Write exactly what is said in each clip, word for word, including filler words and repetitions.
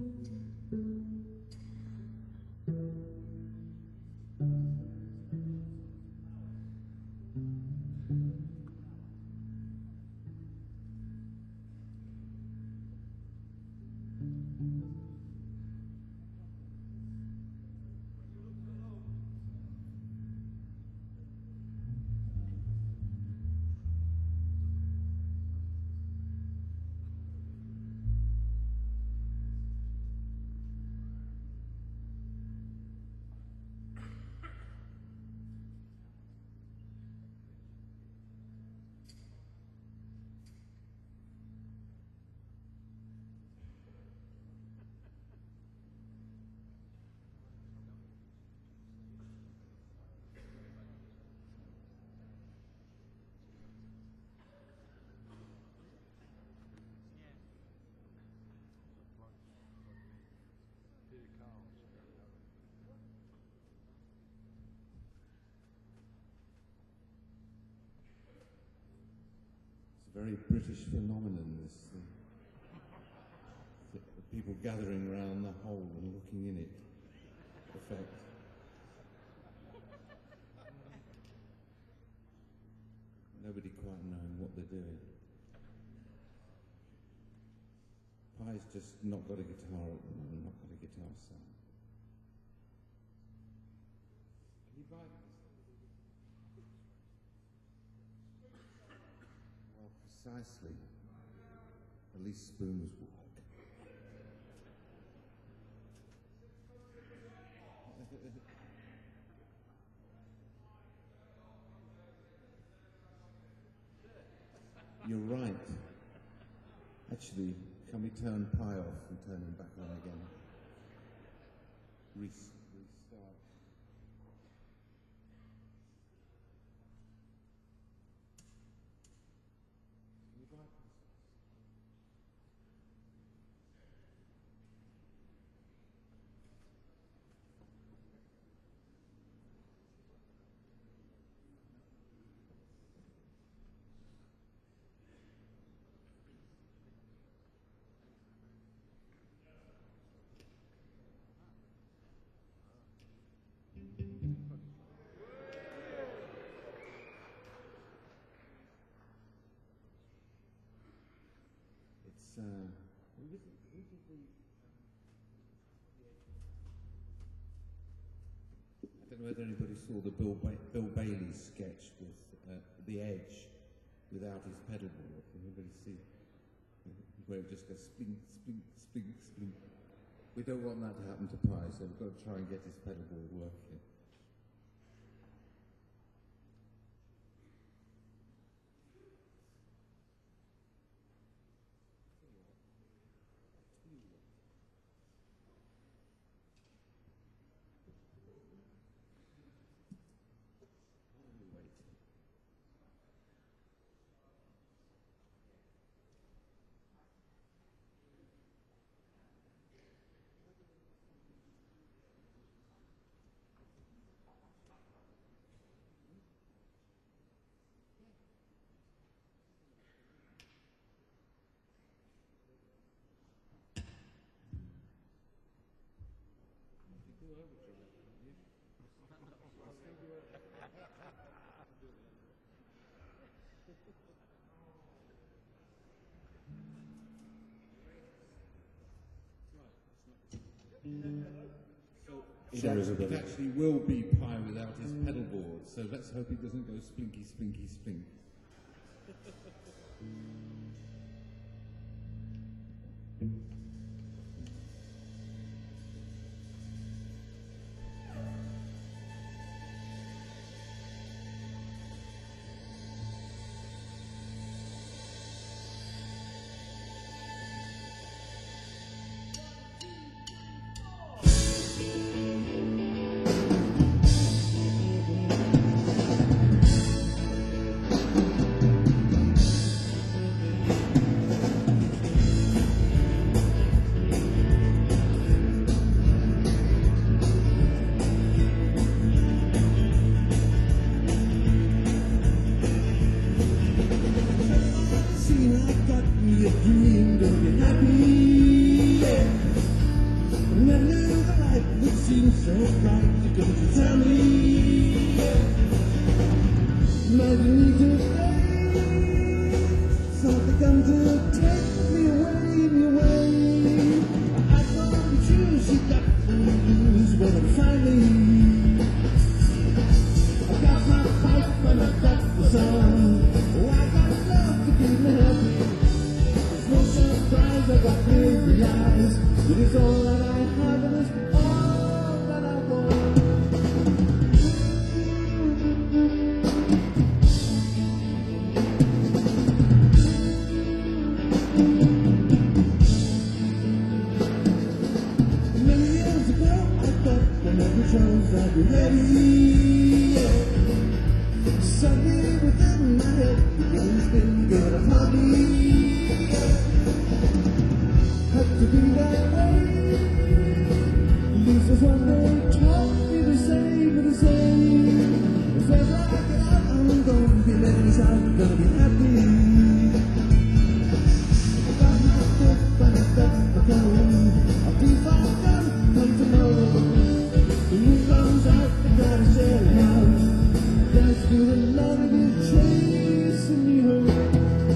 Very British phenomenon, this uh, the, the people gathering around the hole and looking in it effect. Nobody quite knowing what they're doing. Pie's just not got a guitar at the moment, not got a guitar sound. Can you buy this? Precisely. At least spoons work. You're right. Actually, can we turn Pi off and turn him back on again? Restart. Uh, we did, we did the, I don't know whether anybody saw the Bill, ba Bill Bailey sketch with uh, The Edge without his pedal board. Anybody see where it just goes spink, spink, spink, spink. We don't want that to happen to Pi, so we've got to try and get his pedal board working. It, actually, it actually will be Pi without his pedal board, so let's hope it doesn't go splinky, splinky, splink. seemed so bright, you couldn't tell me. Imagine me today, something come to take me away, me away. I thought you, she got to lose when I'm finally. I got my pipe and I got the sun. Oh, I got love to keep me happy. There's no surprise, I got clear eyes. It is all that I have and it's all that I want. Many years ago, I thought whenever chose I'd be ready. Suddenly within my head, the game's been given a hobby. Had to be that way. At least that's what they taught me to say, me to say. If ever I get out, I'm gonna be letting out, gonna be happy. I got my stuff and I got my phone. I'll be fine, come tomorrow. The moon comes out, I gotta share it out. Dance to the love of you chasing me home.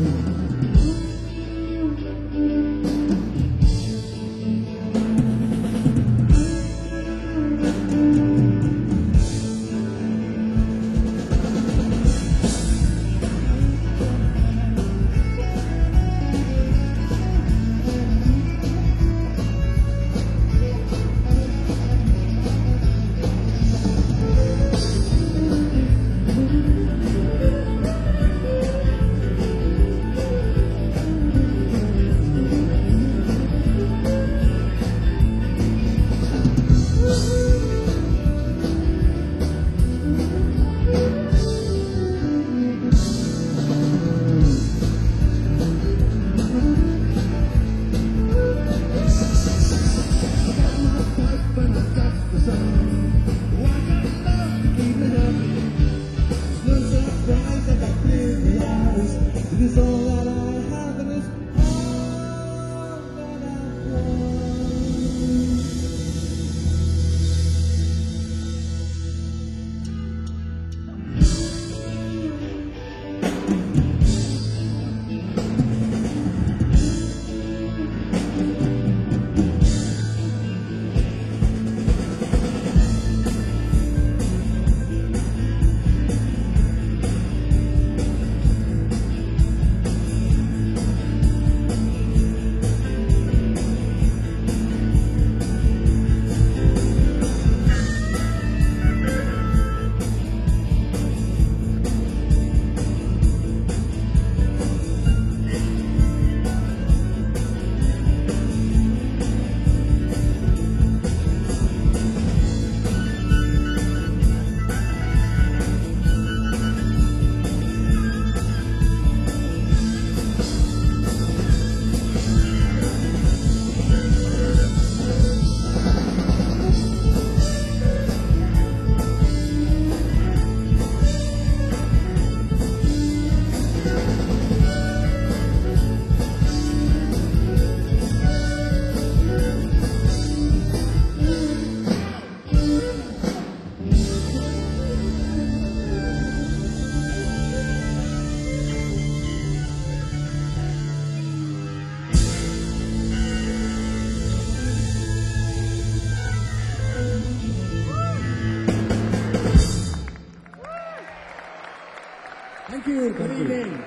Thank you. Good Thank evening.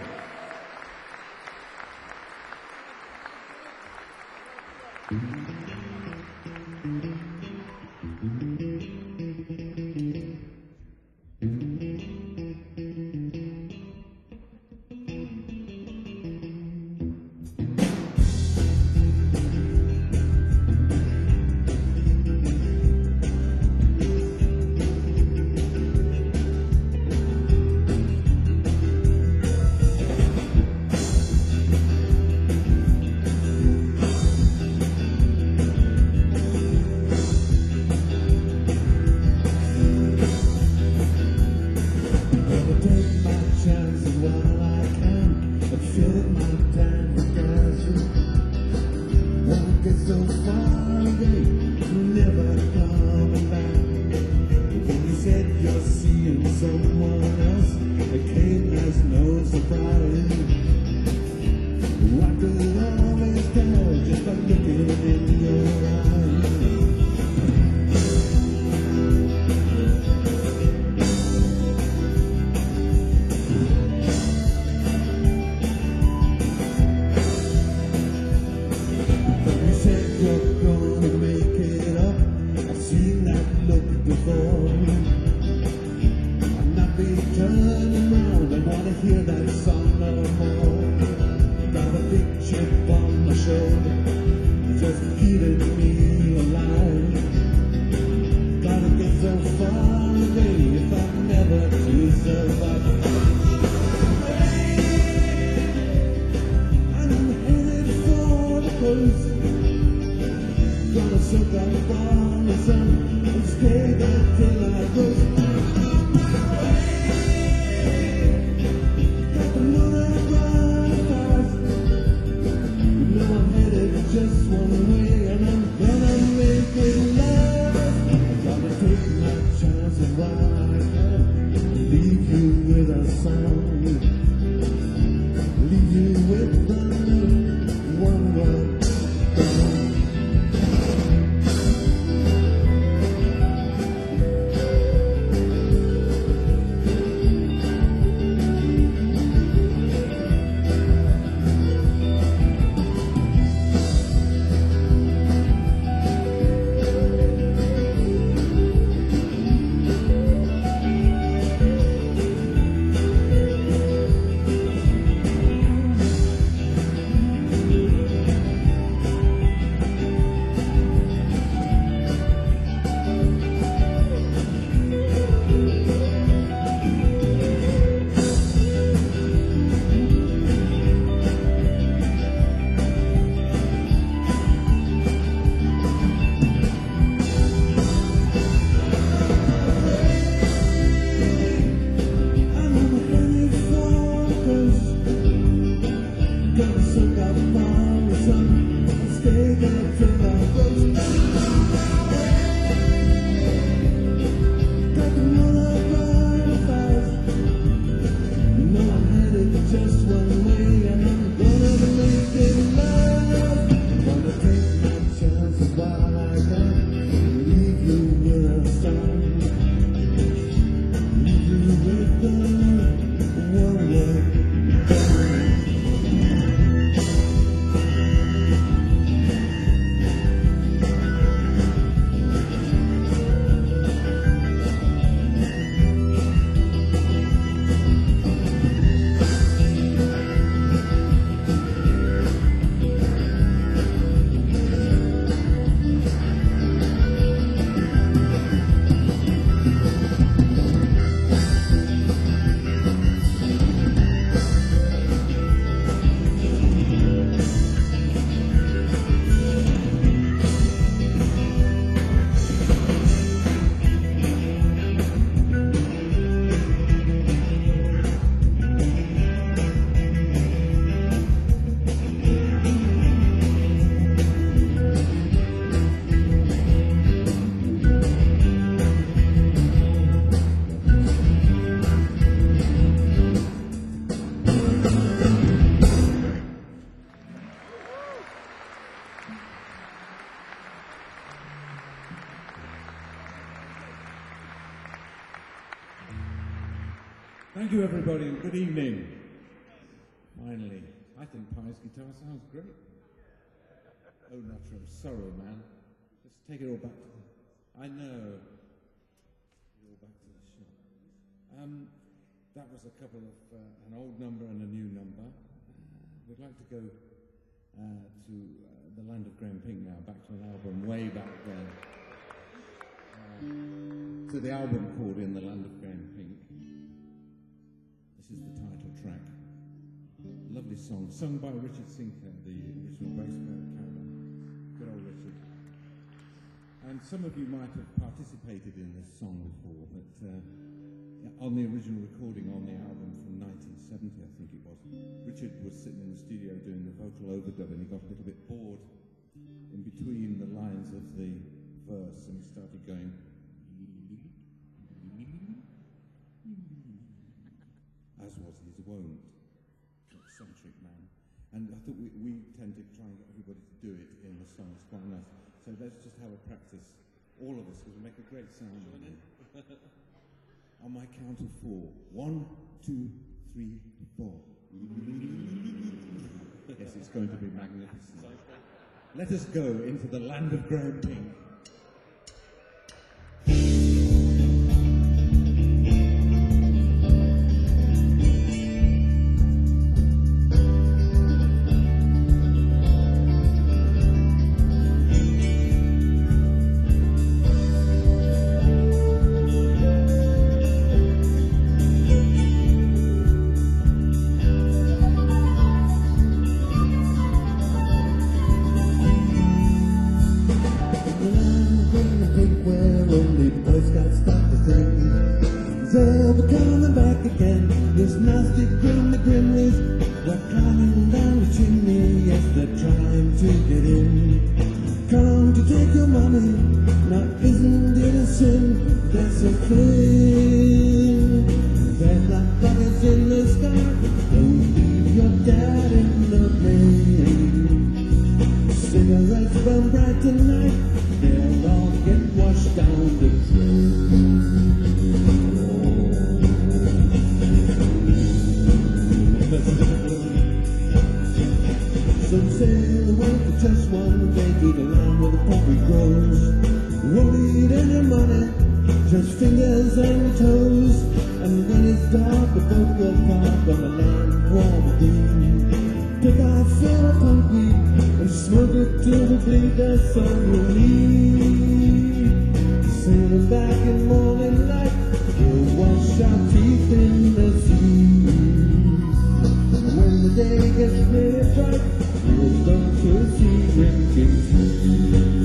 rose. Gonna soak up all the sun and stay there till I grows. Got the moon and bright stars. You know I'm headed just one way, and I'm gonna make it last. I'm gonna take my chances while I can. Leave you with a song. Leave you with the one word. Thank you, everybody, and good evening. Finally, I think Pi's guitar sounds great. Oh, Nutram, sorrow, man. Just take it all back to the... I know. Take it all back to the shop. Um, that was a couple of... Uh, an old number and a new number. Uh, we'd like to go uh, to uh, the land of Graham Pink now, back to an album way back then. Uh, to the album called In the Land of Graham Pink. This is the title track. Lovely song, sung by Richard Sinclair, the original bass player of Caravan. Good old Richard. And some of you might have participated in this song before, but uh, on the original recording on the album from nineteen seventy, I think it was, Richard was sitting in the studio doing the vocal overdub, and he got a little bit bored in between the lines of the verse, and he started going... as was his wont, eccentric man. And I thought we, we tend to try and get everybody to do it in the song. It's quite nice. So let's just have a practice, all of us, because we make a great sound of it. On my count of four. One, two, three, four. Yes, it's going to be magnificent. Let us go into the land of Graham Pink. Thank Those nasty grimy grimleys, they're climbing down the chimney. Yes, they're trying to get in. Come to take your money, now isn't it a sin? They're so clean. There's like buckets in the sky. Don't leave your dad in the rain. Cigarettes burn bright tonight. They'll all get washed down the drain. So sail away to touch one day to the land where the poppy grows. Won't need any money, just fingers and toes. And when it's dark, the boat will park on the land warm green. Pick out fill of pumpkin and smoke it till the bleed. There's some relief. Sailing back in morning light, we'll wash our teeth in the sea. When the day gets really bright, we'll go to see drinking tea.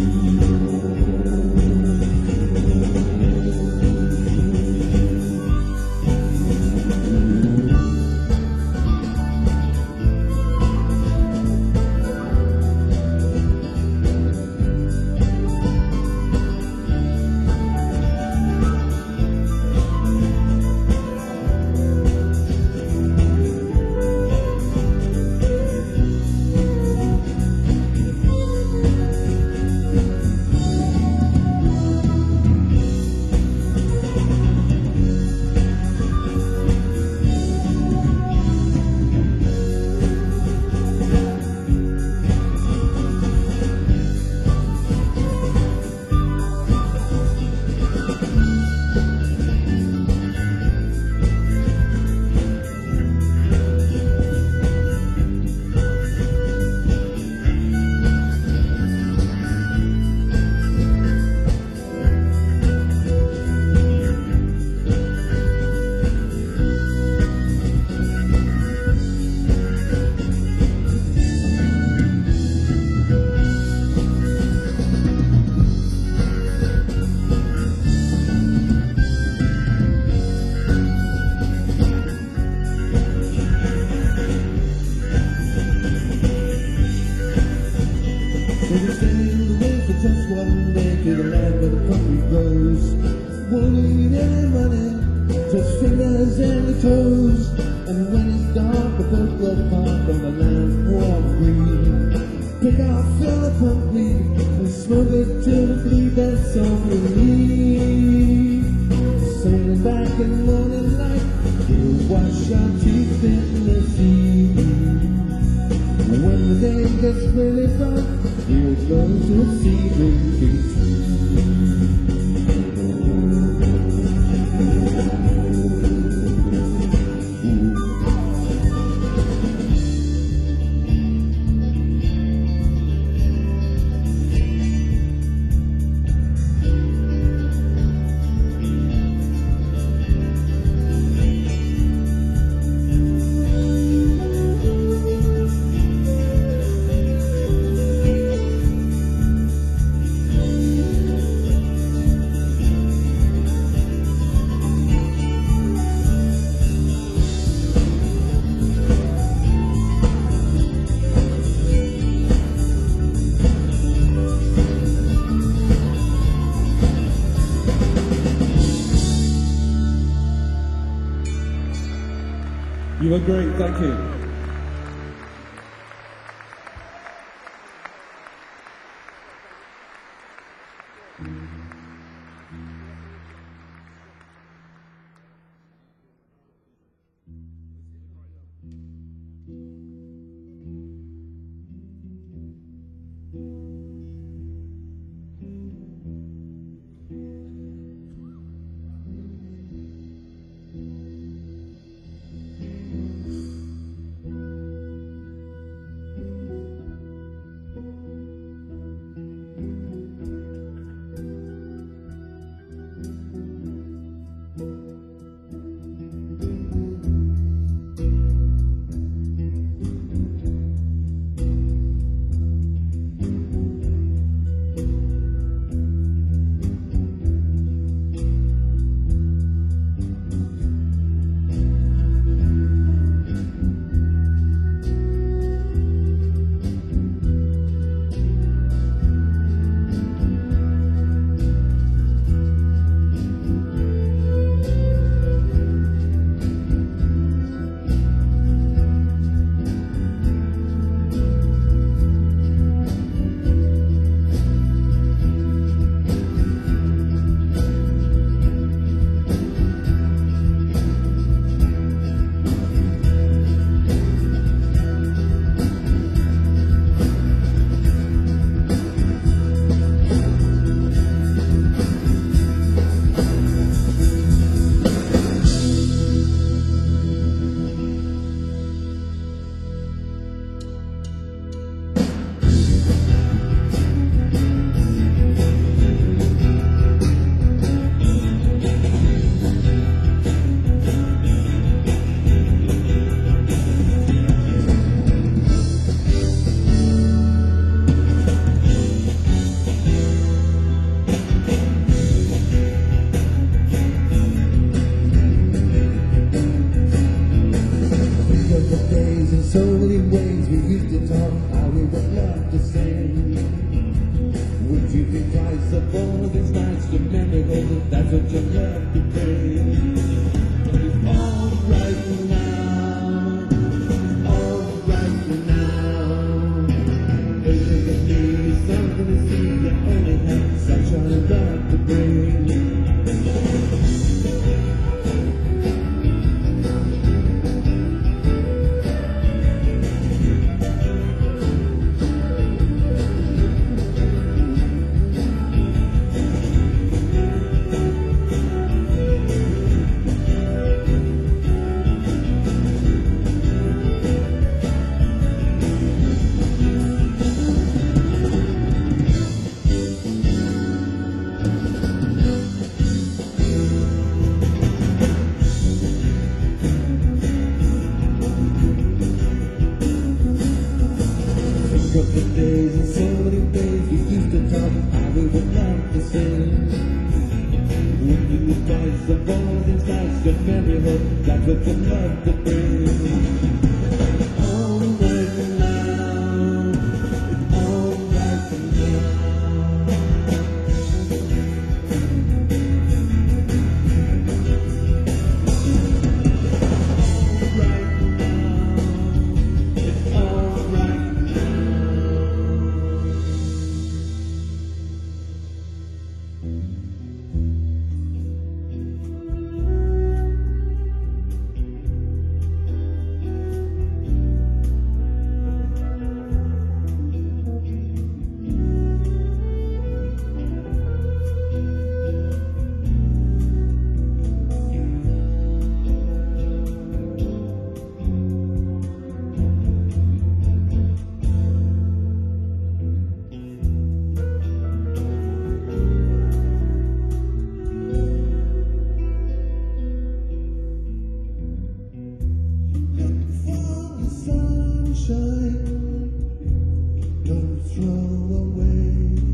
You were great, thank you. so many ways we used to talk, how we would love to sing. Would you think twice of all these nights, the memory golden, that's what you love to bring. All right now, all right now. Baby, give me something to see, you only have sunshine and love to bring. Couple days and so many days we used to talk, how we would love to sing. When you would twice of all these nights, your memory hurt, that's what you love to bring. All right now, all right now. Don't throw away.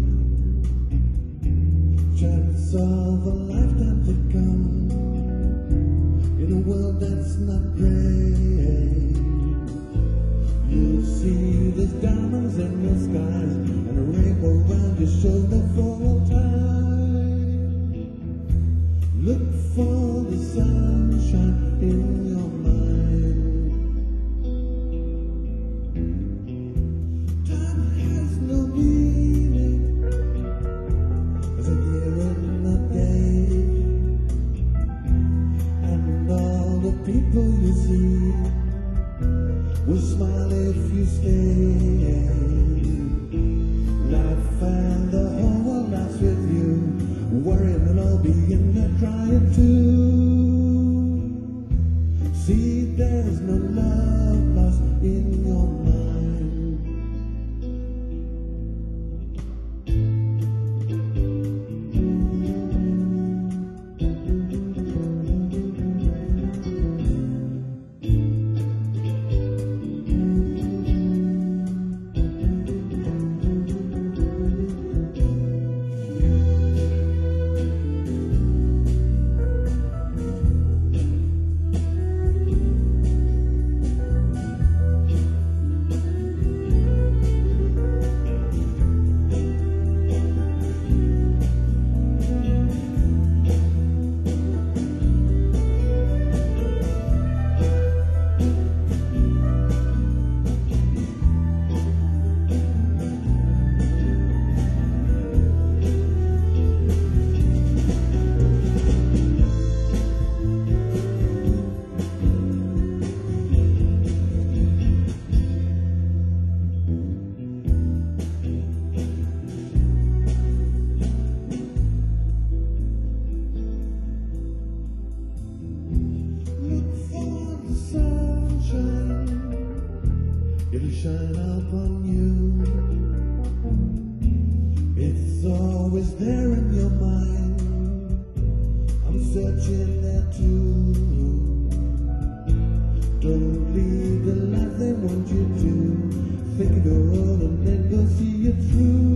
Try to solve a lifetime to come in a world that's not great. You'll see there's diamonds in your skies and a rainbow around your shoulder for all time. Look for the sunshine in your mind. People you see will smile if you stay. Life and the whole world laughs with you. Worrying will all be in there crying too. See, there's no love lost in your mind. It'll shine up on you. It's always there in your mind. I'm searching there too. Don't leave the life they want you to. Think of your own and then go see it through.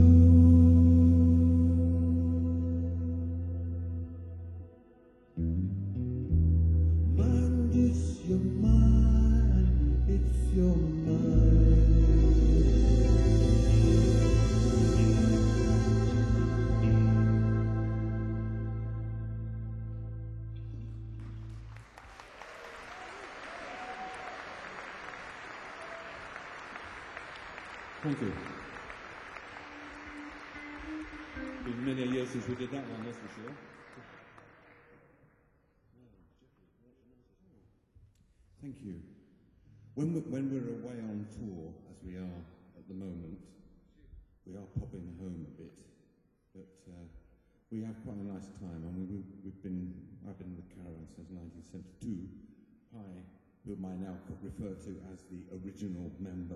Mind is your mind. It's you're mine. Thank you. Been many years since we did that one, that's for sure. Thank you. When we're, when we're away on tour, as we are at the moment, we are popping home a bit, but uh, we have quite a nice time. I mean, we, we've been, I've been with Caravan since nineteen seventy-two. Pi, whom I now refer to as the original member,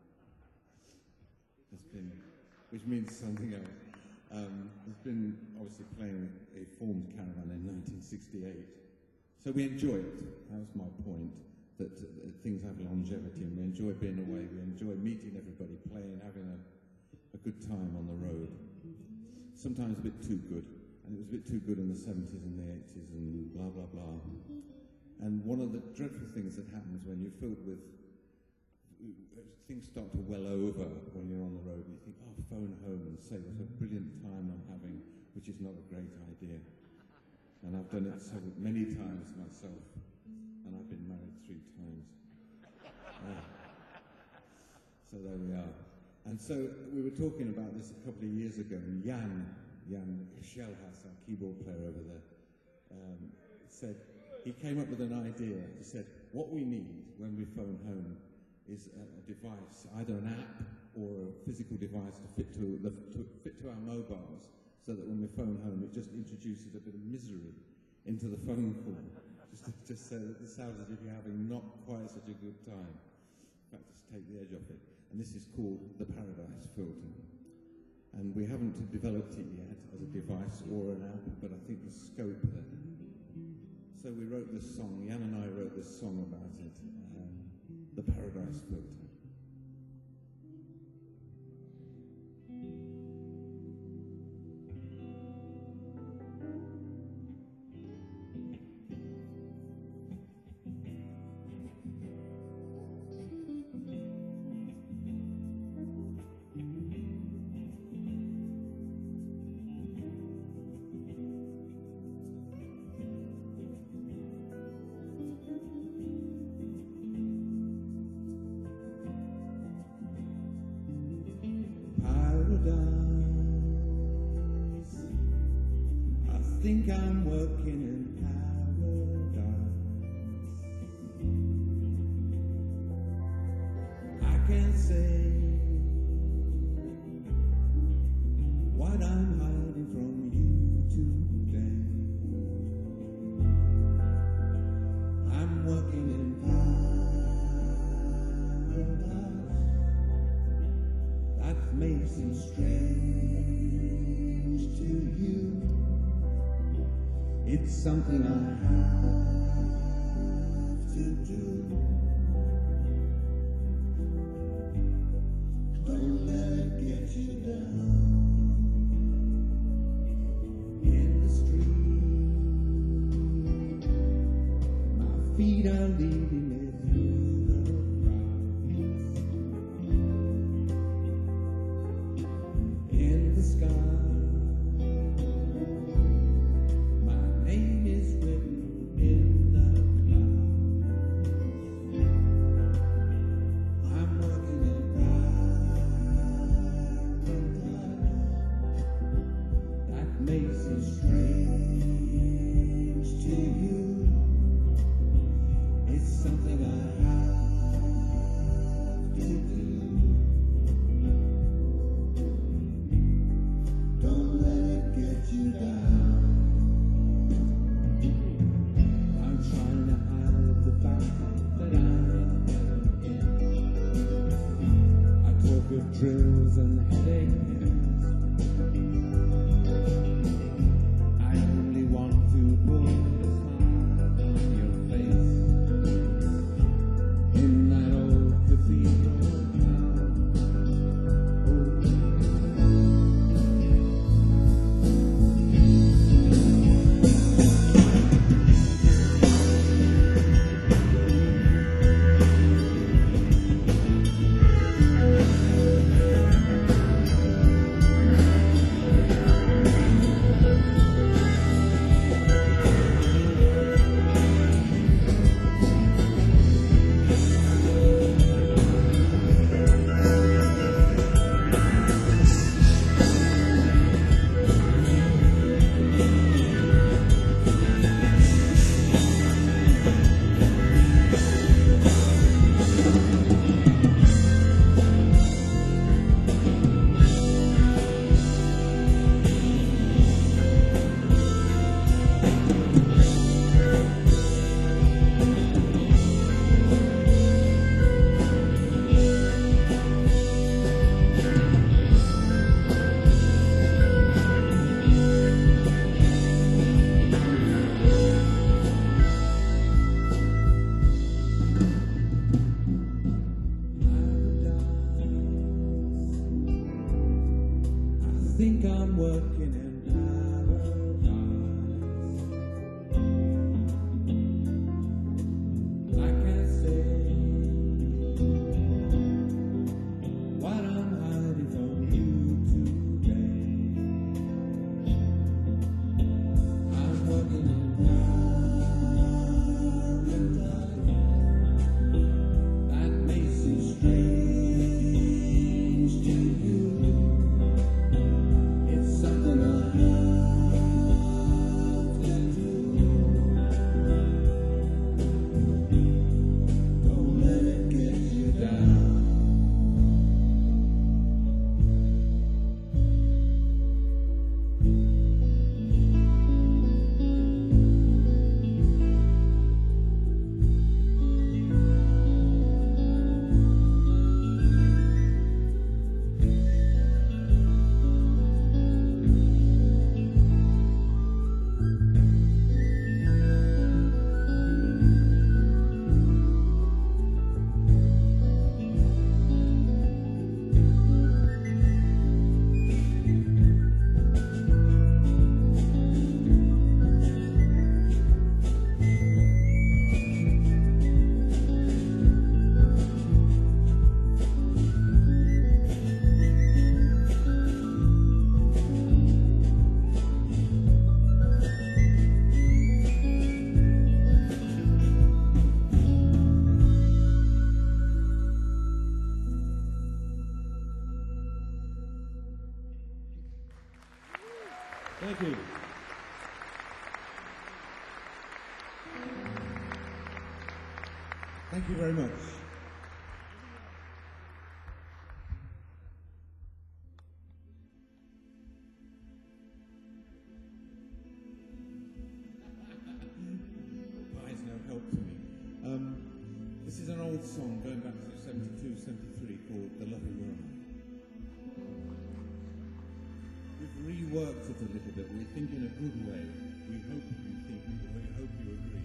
has been, which means something else. Um, has been obviously playing a formed Caravan in nineteen sixty-eight. So we enjoy it. That was my point, that uh, things have longevity and we enjoy being away, we enjoy meeting everybody, playing, having a, a good time on the road. Sometimes a bit too good, and it was a bit too good in the seventies and the eighties and blah, blah, blah. And one of the dreadful things that happens when you're filled with things start to well over when you're on the road and you think, oh, phone home and say what a brilliant time I'm having, which is not a great idea. And I've done it so many times myself, and I've been married three times. Uh, so there we are. And so we were talking about this a couple of years ago, and Jan, Jan Shellhouse, our keyboard player over there, um, said, he came up with an idea. He said, what we need when we phone home is a, a device, either an app or a physical device to fit to, the, to fit to our mobiles, so that when we phone home, it just introduces a bit of misery into the phone call, just to, just so that it sounds as if you're having not quite such a good time. In fact, just take the edge off it. And this is called the Paradise Filter. And we haven't developed it yet as a device or an app, but I think there's scope there. So we wrote this song, Jan and I wrote this song about it, um, the Paradise Filter. I think I'm working in paradise. I can't say what I'm hiding from you today. I'm working in paradise. That may seem strange to you. It's something I have to do. Don't let it get you down. In the street, my feet are leading me through the crowd. In the sky, drills and headache pills. I only want to put a smile on your face in that old cathedral town. Oh. think I'm working in paradise. I can't say what I'm hiding from you today. I'm working in paradise. That may seem strange to you. It's something I have to do. Don't let it get you down. Thank you. Thank you very much. Pride's no help to me. Um, this is an old song going back to seventy-two, seventy-three called The Love of Your Eye. We've reworked it a little bit. We think in a good way. We hope you think, we hope you agree.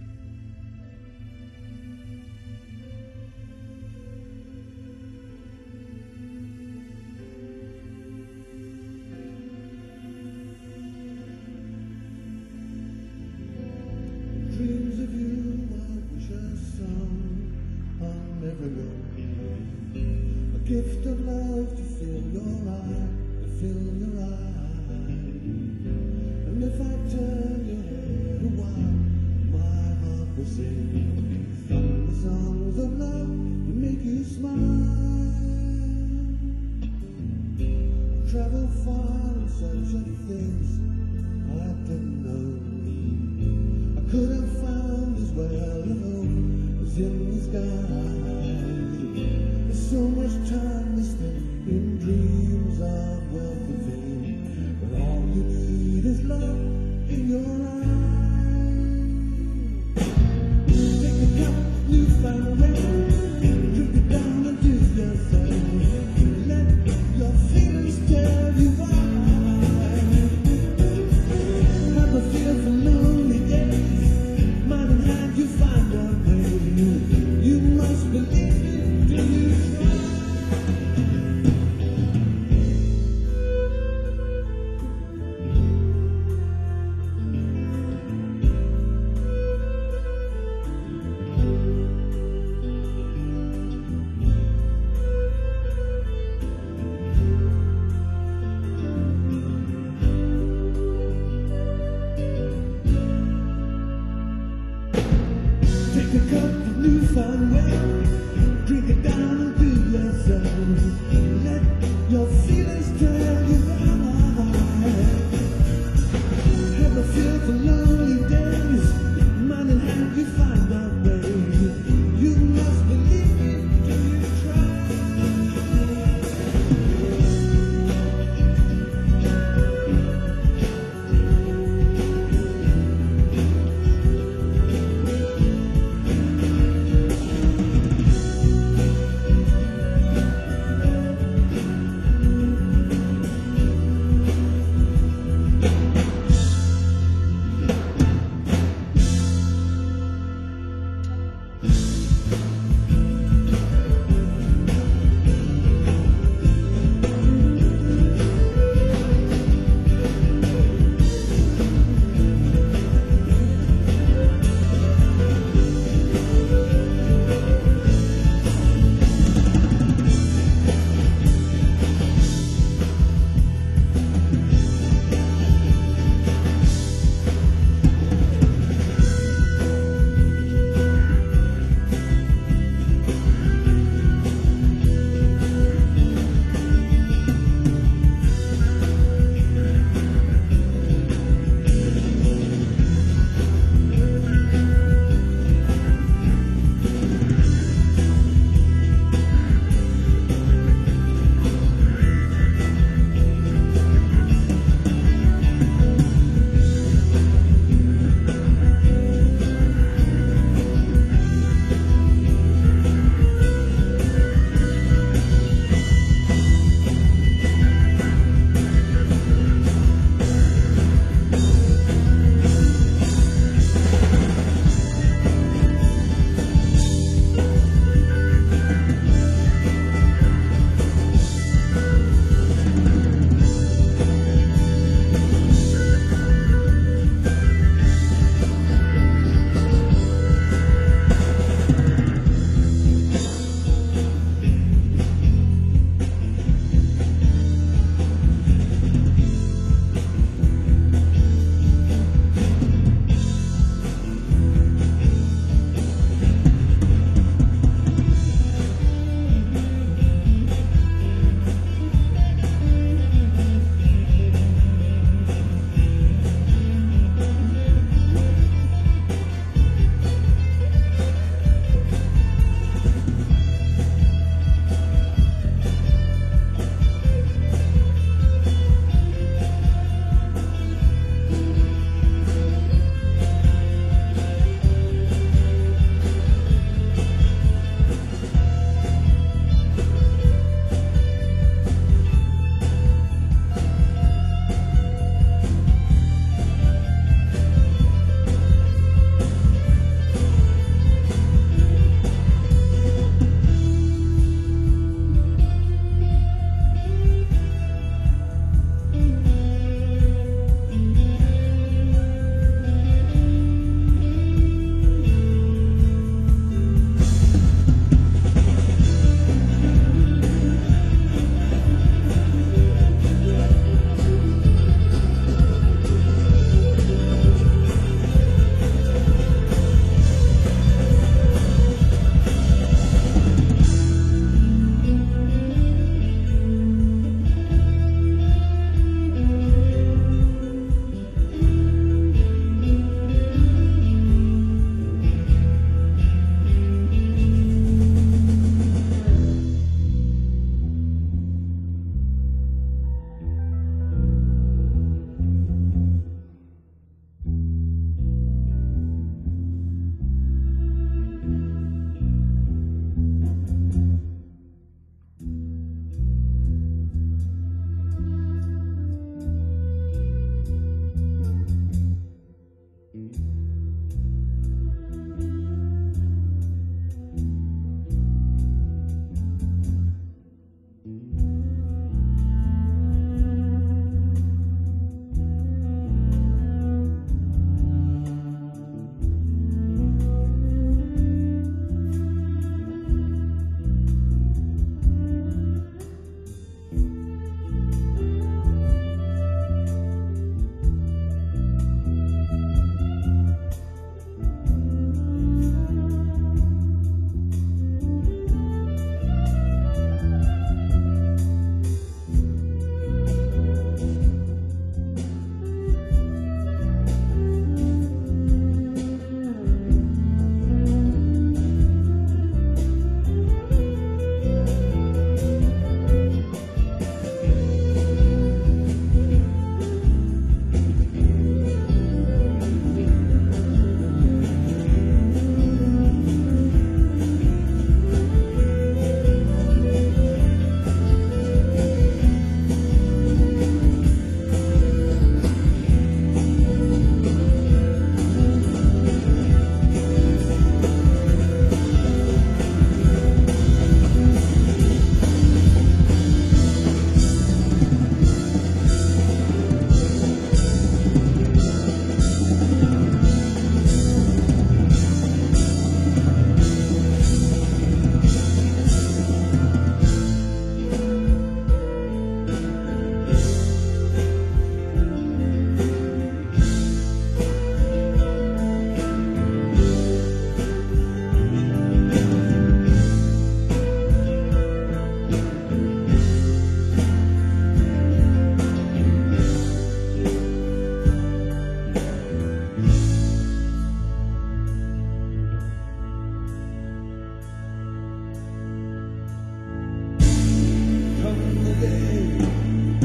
Dreams of you, I wish I sung on everyone. A gift of love to fill your eye, to fill your eye. And if I turn your head a while, my heart will sing the songs of love that make you smile. Travel far in search of things I didn't know. I could have found as well as home as in the sky. There's so much time to spend in dreams of wealth and fame, but all you need is love in your eyes. Take a cup, you find a rain, drink it down and do your thing. Let your feelings tell you why. Never feel for lonely days. Mind and hand, you find a way. You must believe it till you try.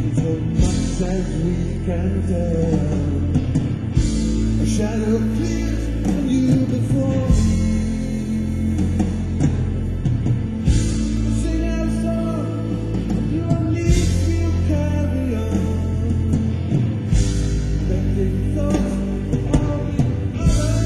so much as we can tell. A shadow clears from you before me. Sing our song, you unleash, you carry on. Bending thoughts of the other.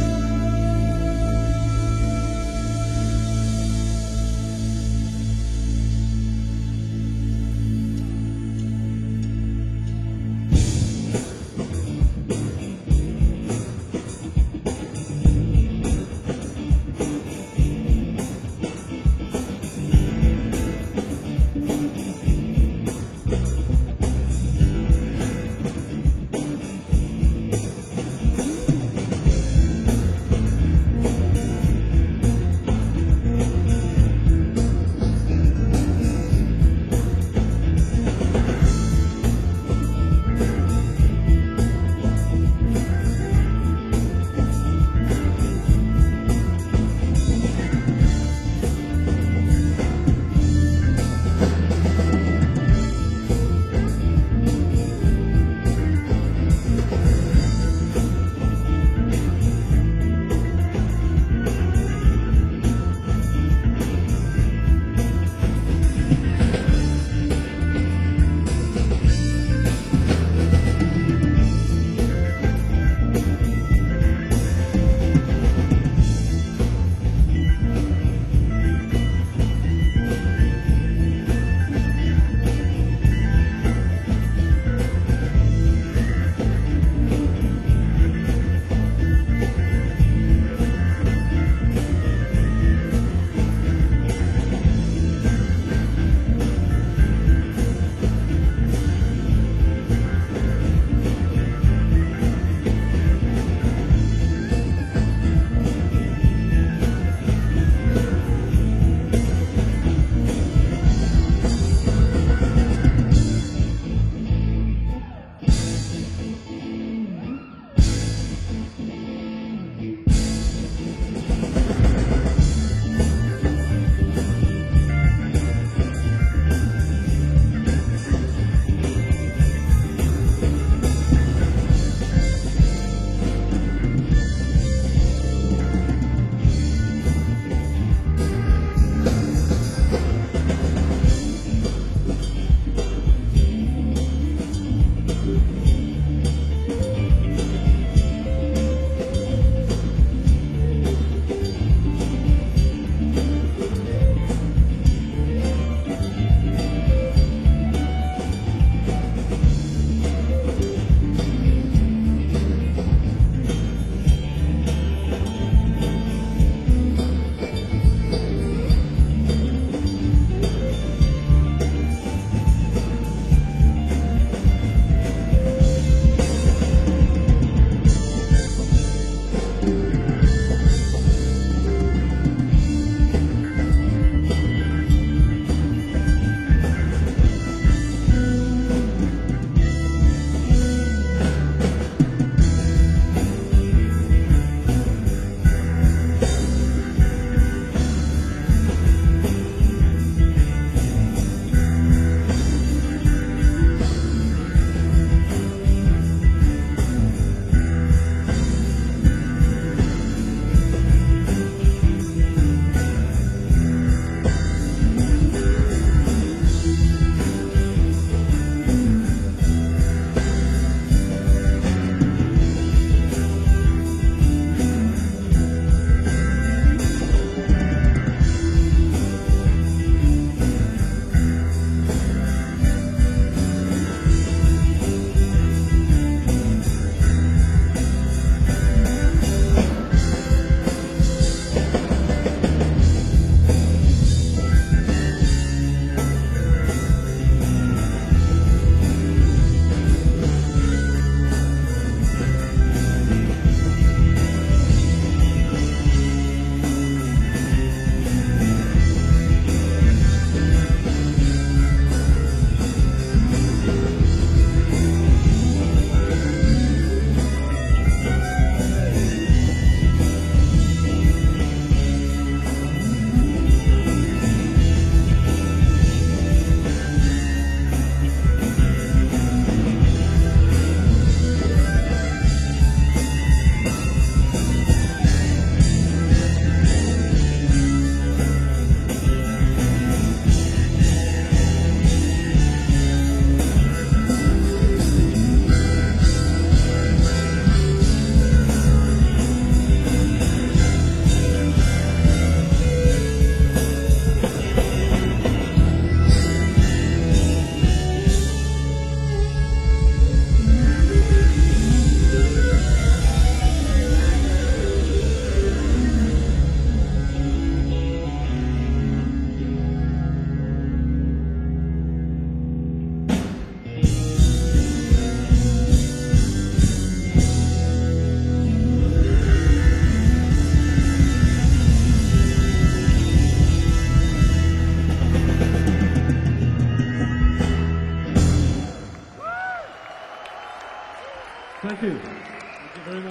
Thank you. Thank you very much.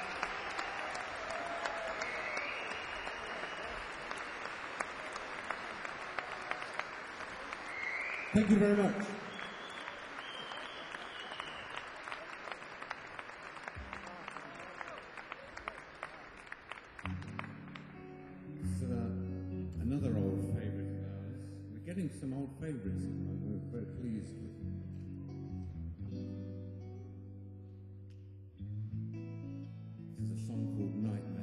Thank you very much. It's uh, another old favourite of ours. We're getting some old favourites tonight. We're very pleased with. This is a song called Nightmare.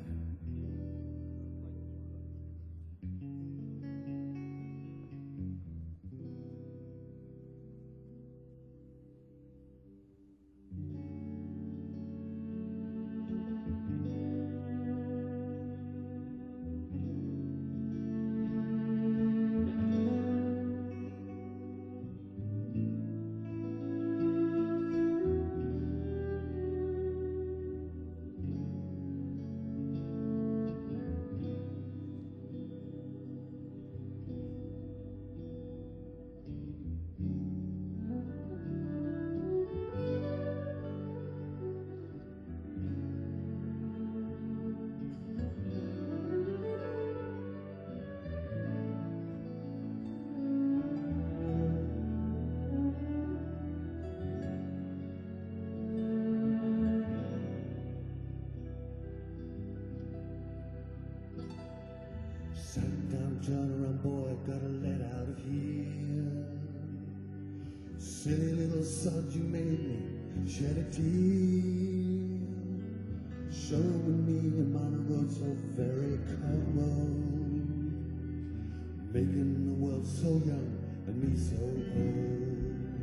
Sat down, turn around, boy, gotta let out of here. Silly little son, you made me shed a tear. Showing me your mama road so very common, making the world so young and me so old.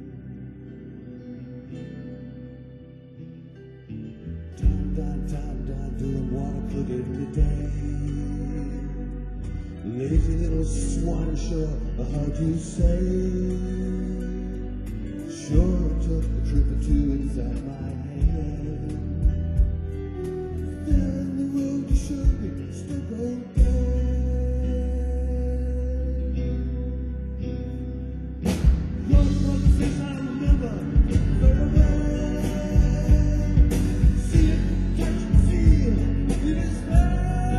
Time down, time down, doing water cooking today. Lazy little swan, sure, I heard you say. Sure, I took a trip or two inside my head. Then the road you showed me stuck okay. You're one face I remember very well. See it, touch and feel, it is well.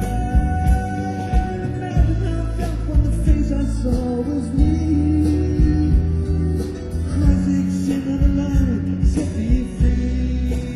I saw was me. Christ, sin on the line, set me free.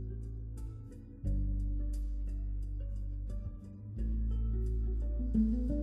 Thank you.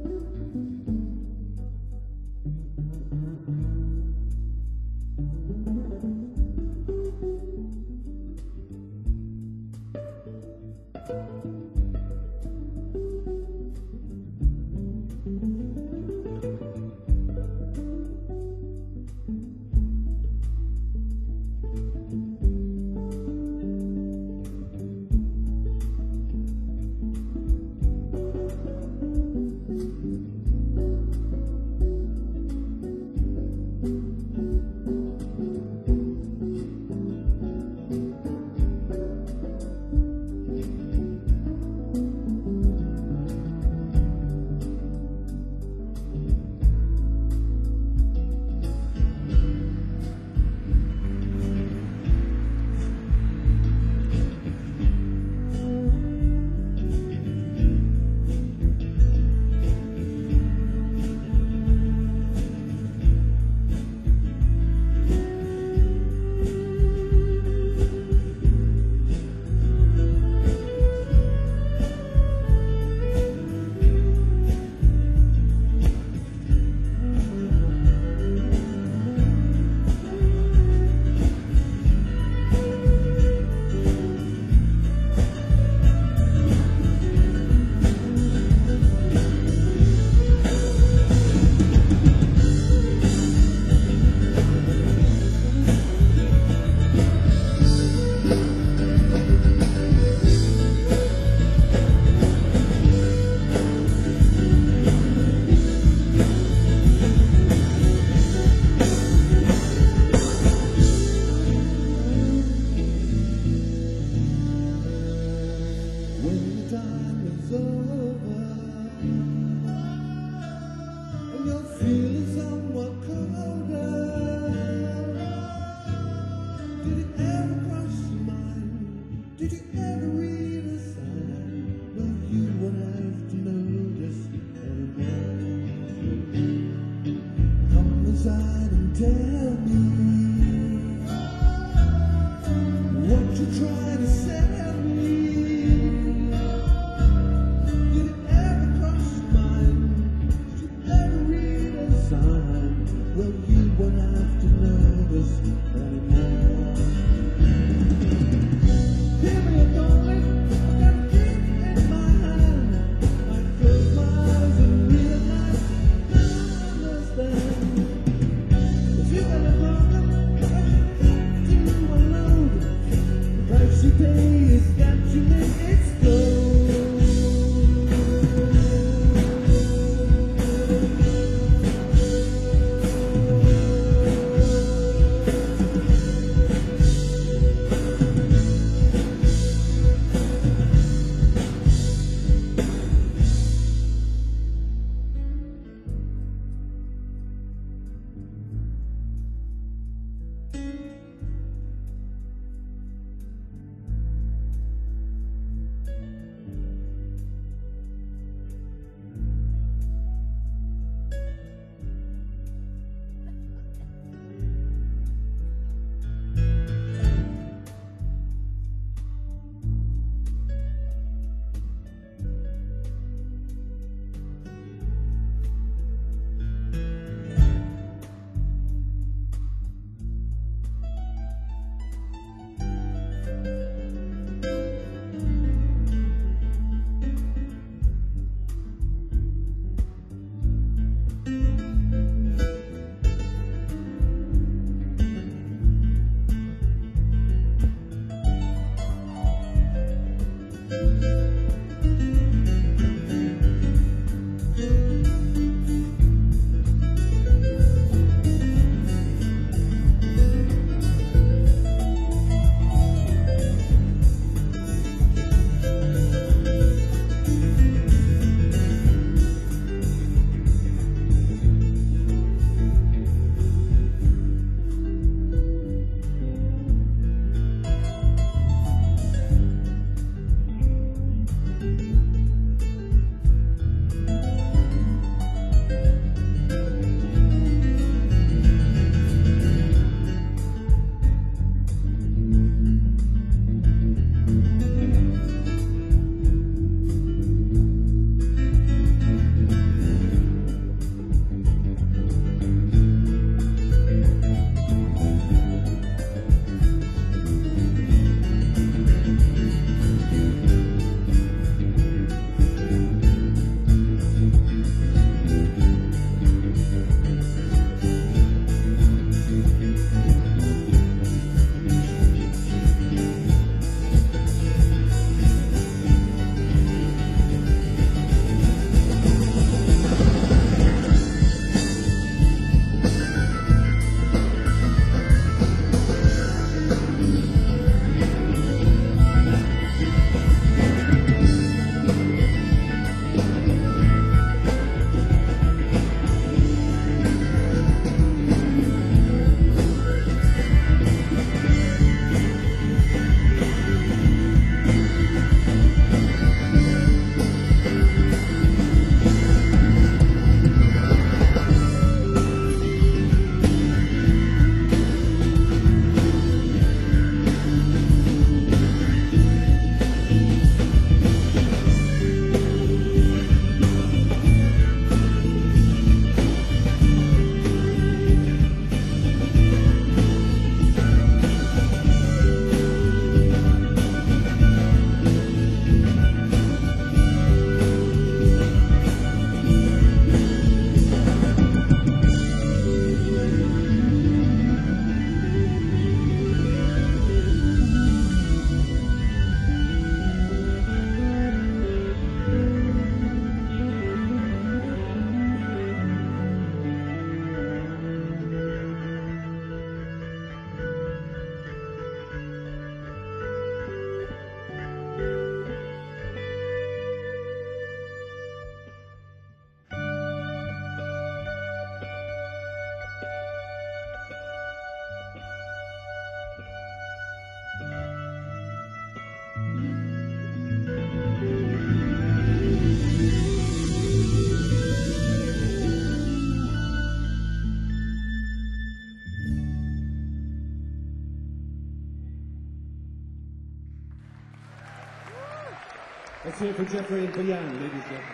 Let's hear it for Jeffrey and for Jan, ladies and gentlemen.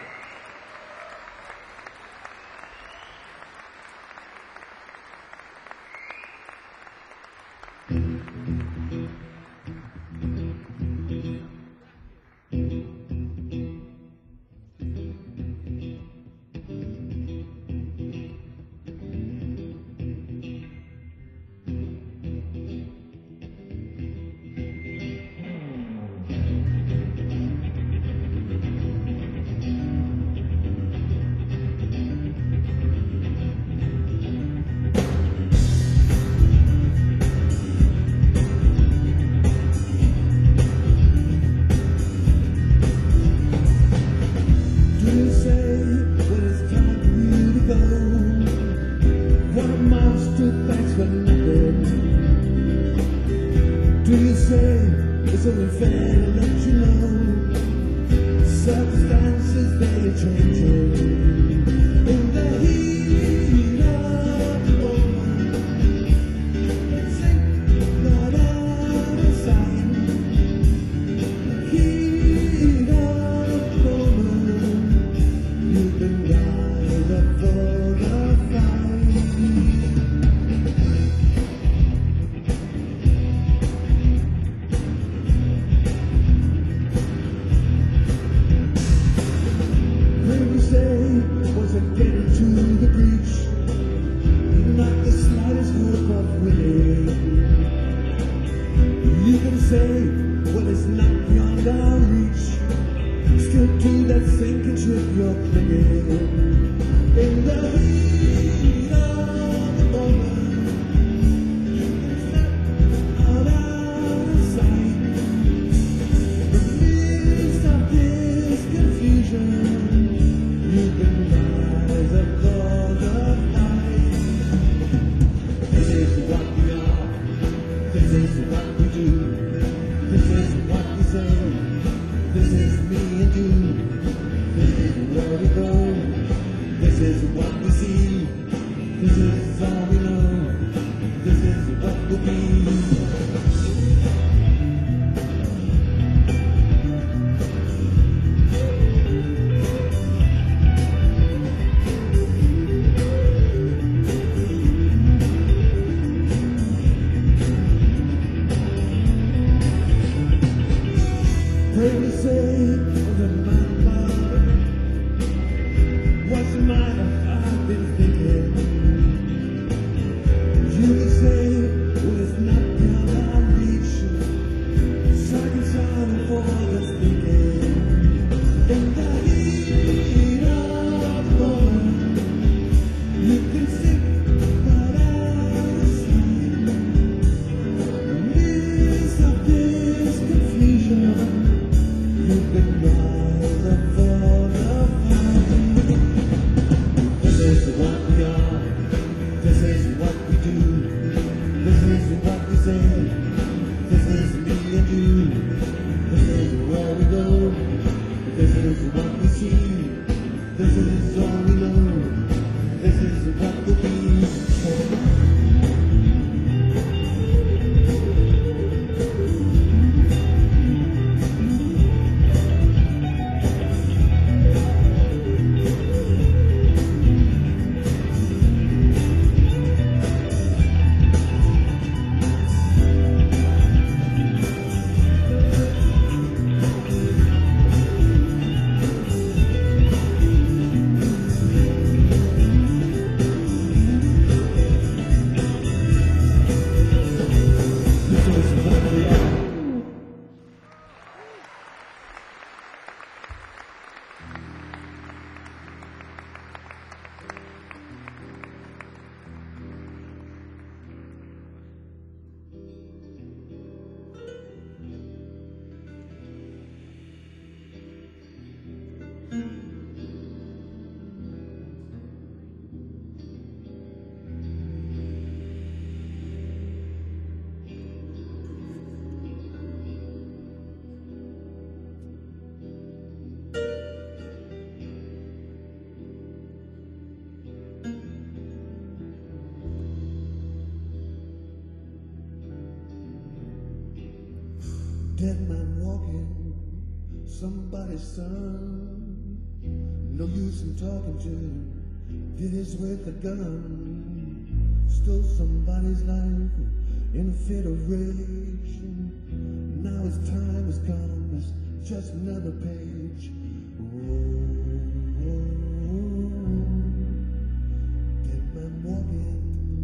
Dead man walking, somebody's son. No use in talking to this with a gun. Stole somebody's life in a fit of rage. Now his time has come, it's just another page. Oh, oh, oh. Dead man walking.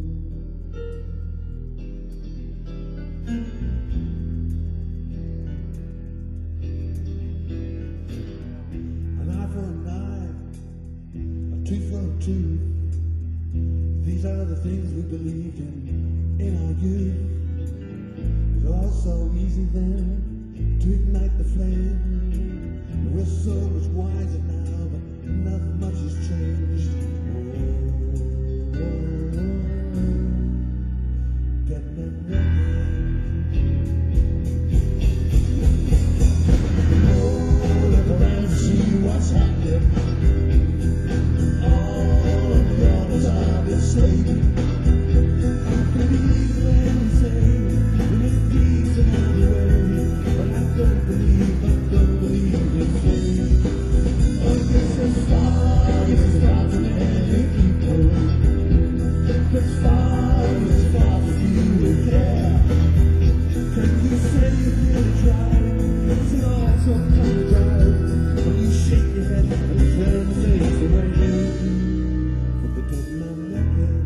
An eye for an eye, a tooth for a tooth. These are the things we believed in in our youth. It was all so easy then to ignite the flame. We're so much wiser now, but nothing much has changed. Oh, oh, oh. Dead men walking. Oh, look around and see what's happening. All of the others are mistaken. Believe when we say we make peace around the world, but I don't believe, I don't believe in faith. Oh, yes, as far as far from any people, as far as far from you and care. Can you say you really try? It's an awesome kind of drive. When you shake your head and turn the face away from the dead man walking.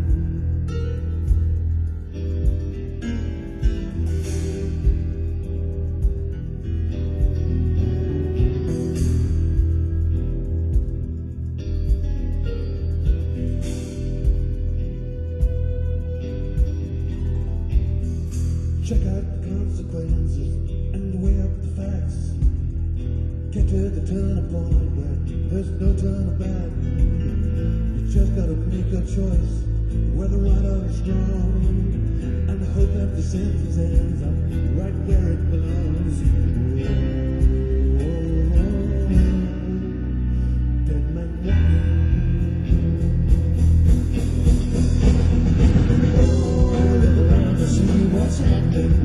Check out the consequences and weigh up the facts. Get to the turning point where there's no turning back. You just gotta make a choice, whether right or strong, and hope that the sentence ends up right where it belongs. Oh, oh, oh. Dead man walking. Oh, look around to see what's happening.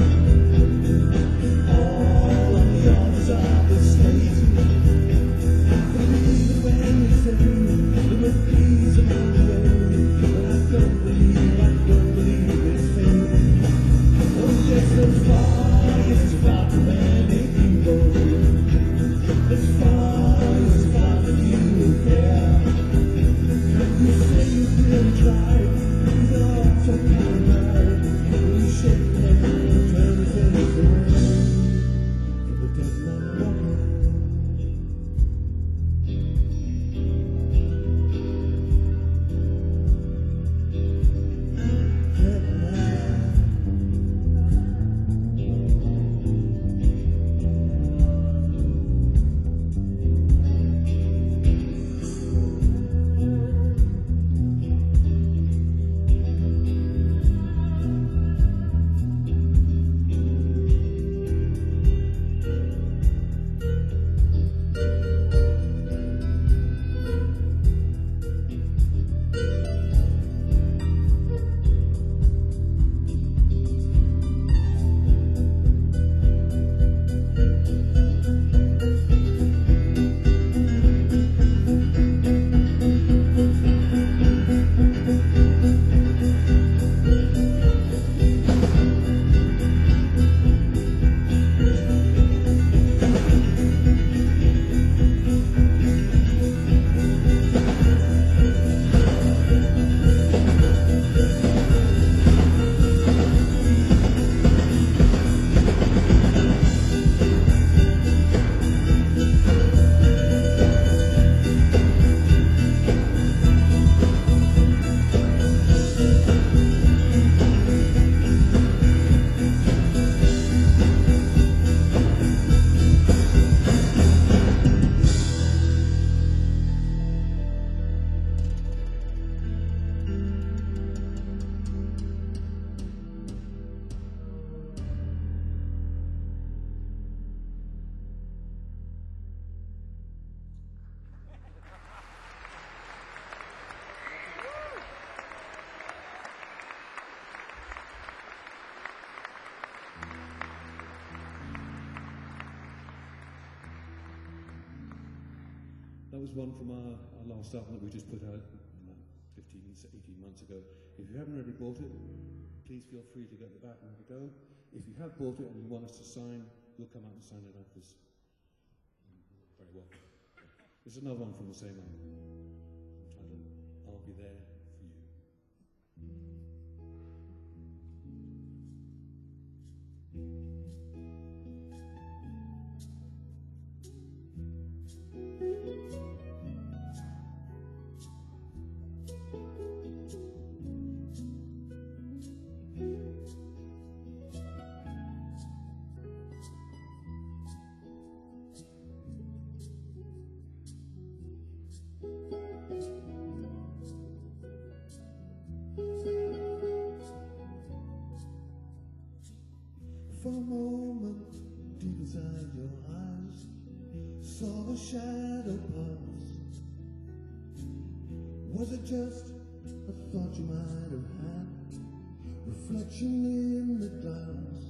All of the others are mistaken. I believe it when we say there must be some other way, but I don't believe, I don't believe in faith. Oh yes, there's That was one from our, our last album that we just put out uh, fifteen, eighteen months ago. If you haven't already bought it, please feel free to go to the back and have a go. If you have bought it and you want us to sign, we'll come out and sign it up as very well. There's another one from the same album, entitled I'll Be There For You. For a moment, deep inside your eyes, saw a shadow pass. Was it just a thought you might have had? Reflection in the glass.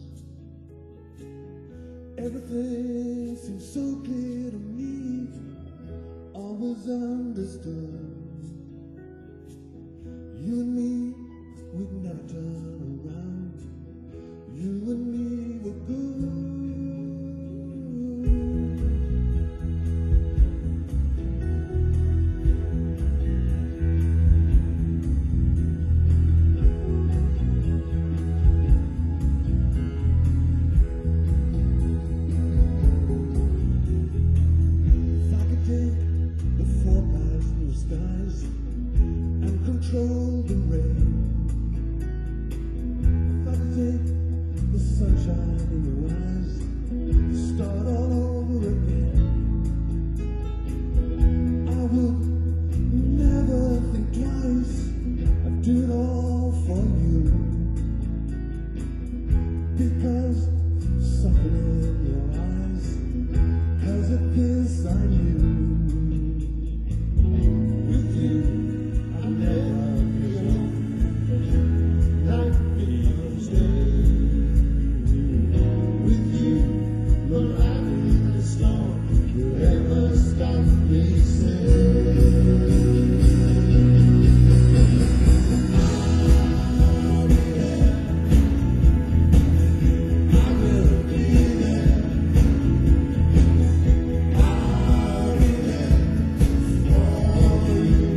Everything seemed so clear to me, all was understood. You and me, we'd never turn around. You and me were good. If I could take the forecast blue skies and control the rain, if I could take the sunshine in your eyes, start all over again, I would never think twice. I'd do it all for you, because something in your eyes has a kiss I knew. With you, I'd never be alone. Night feels day. The light in the storm will ever stop me saying, I'll be there. I will be there. I'll be there for you.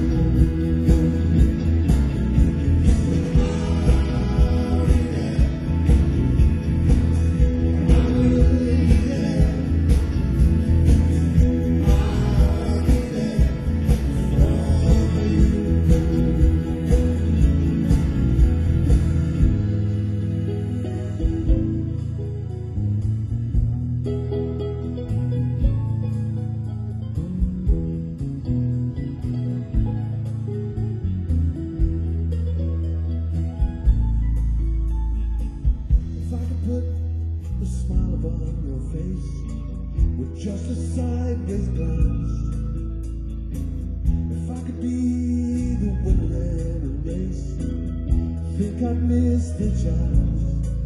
I'll be there. I will be there. If I could put a smile upon your face with just a sideways glance, if I could be the winner in a race, think I'd miss the chance.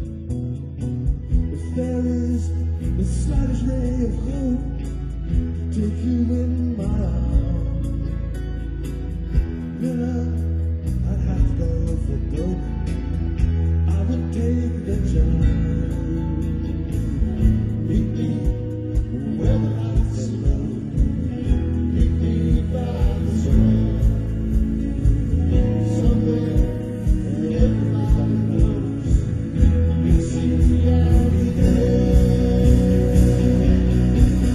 If there is the slightest ray of hope, take you in my arms, then I, I'd have to go for broke. I would take the chance. Meet me where the lights are low. Meet me by the square, somewhere where everybody knows. It seems I'll be there.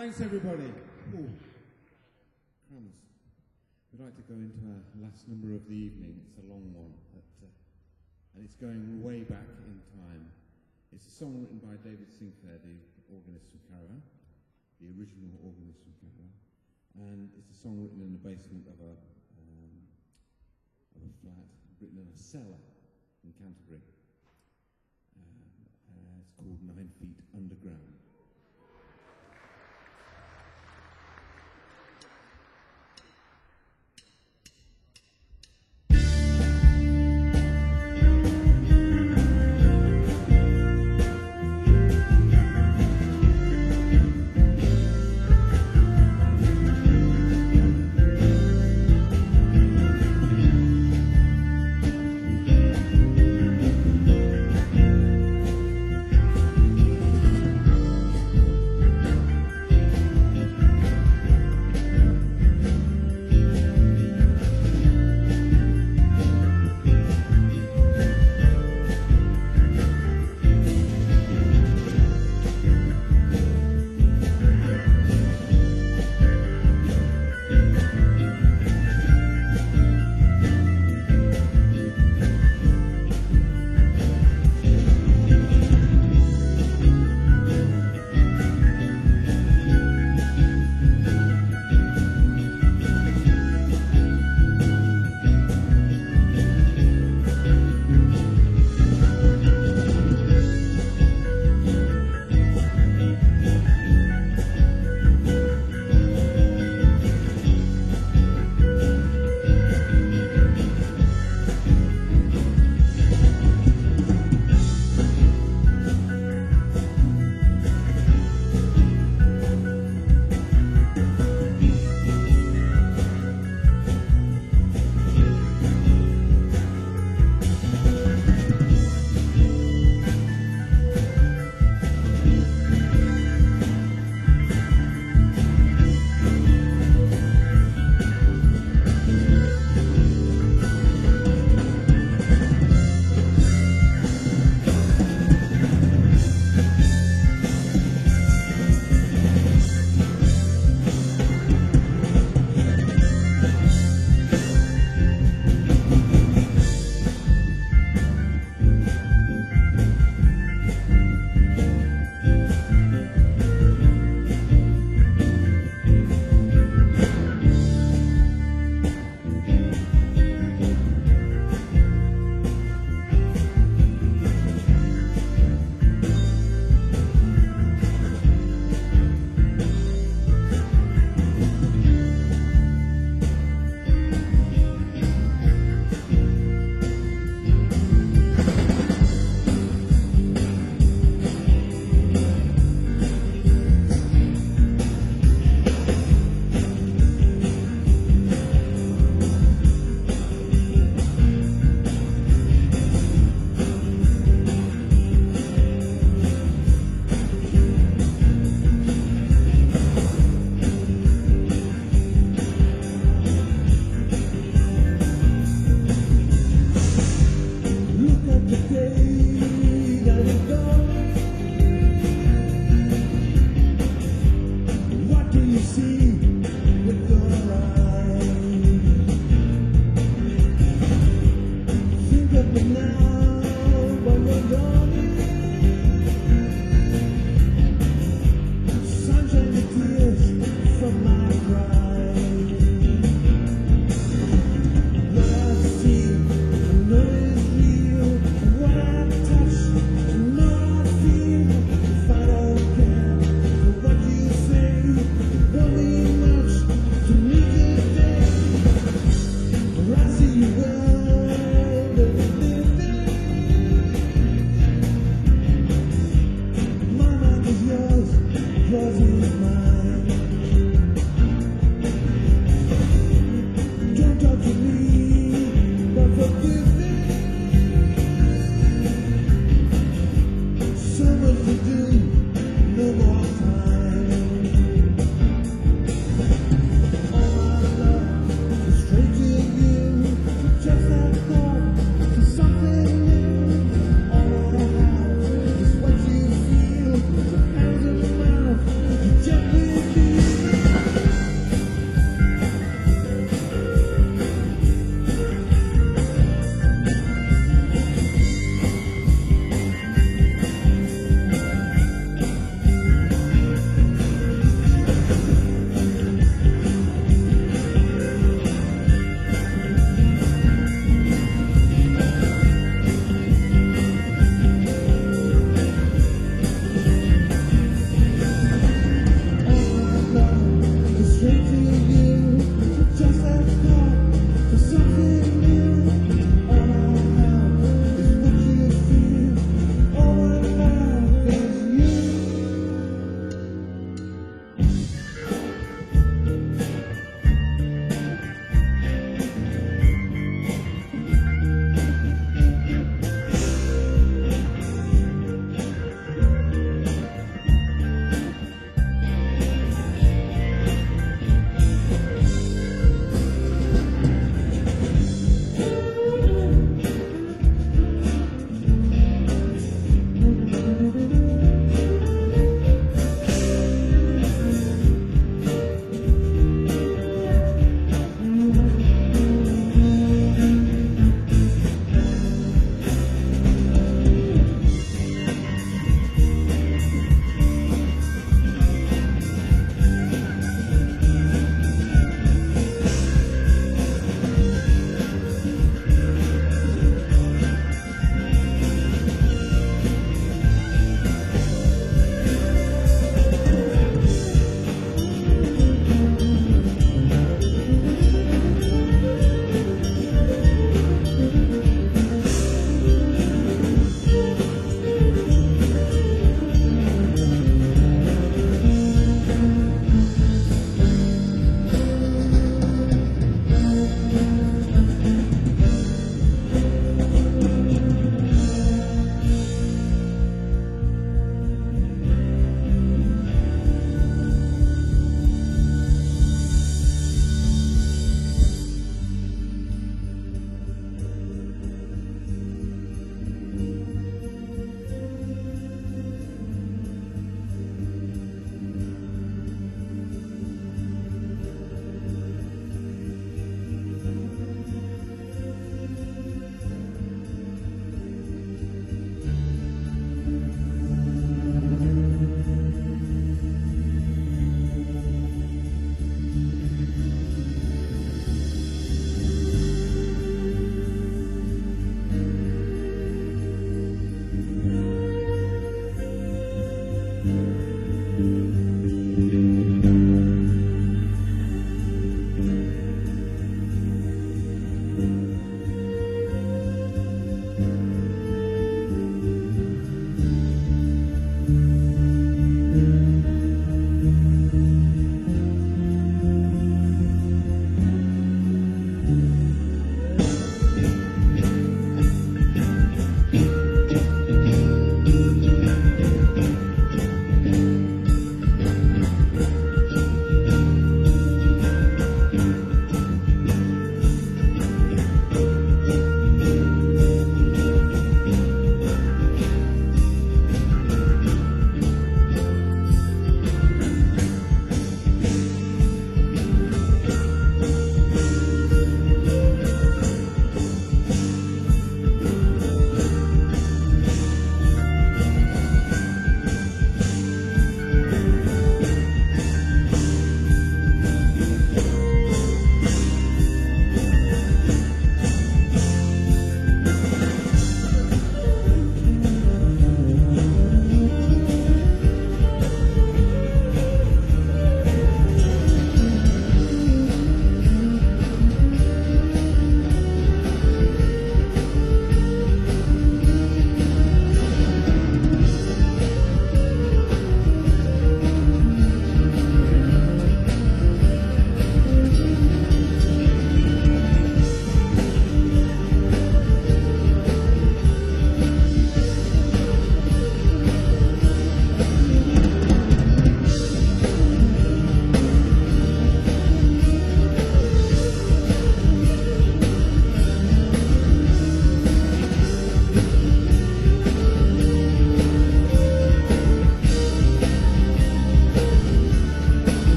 Thanks, everybody. Ooh. Crumbs. We'd like to go into our last number of the evening. It's a long one, but, uh, and it's going way back in time. It's a song written by David Sinclair, the organist from Caravan, the original organist from Caravan, and it's a song written in the basement of a, um, of a flat, written in a cellar in Canterbury. Um, uh, it's called Nine Feet Underground. What I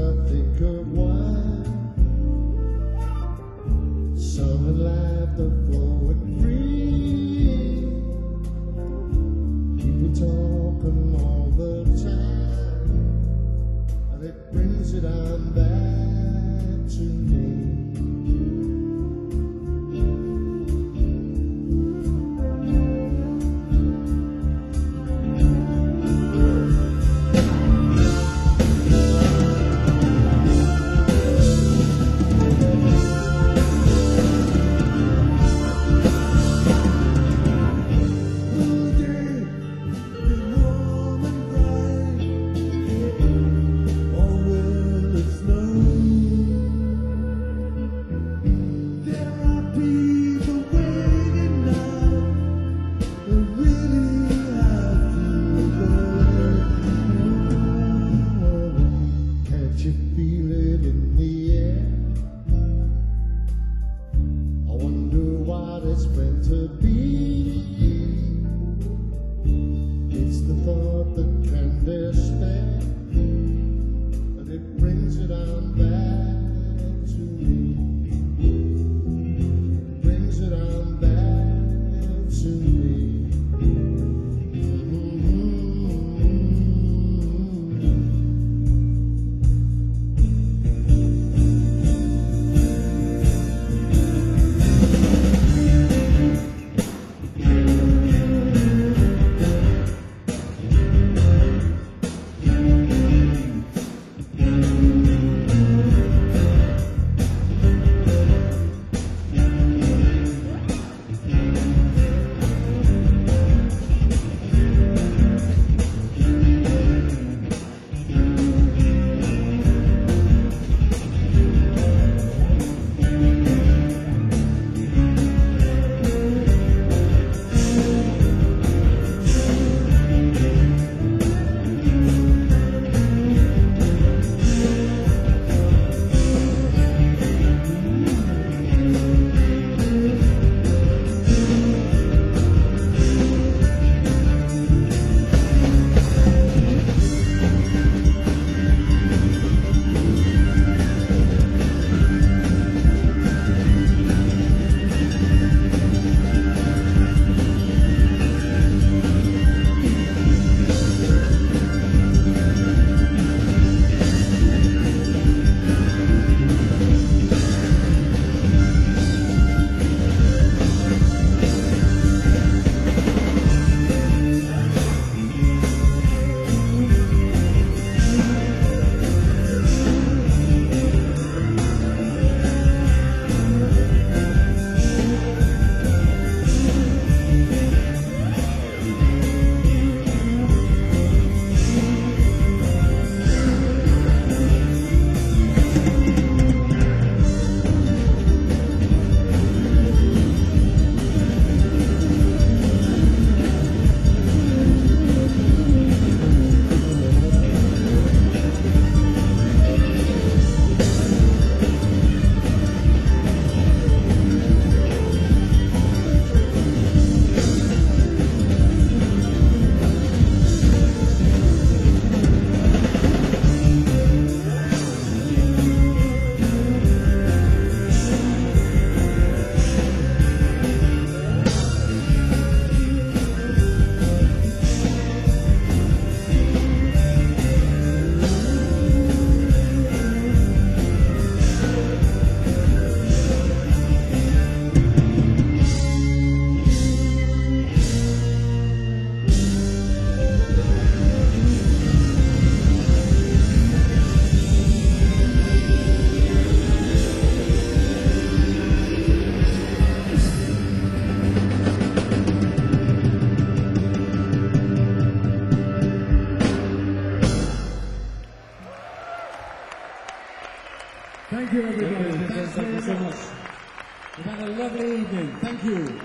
I think of why summer laughter flowing free, people talking all the time, and it brings it on back to me. Thank you, everybody. Thanks Thank you so very much. much. We've had a lovely evening. Thank you.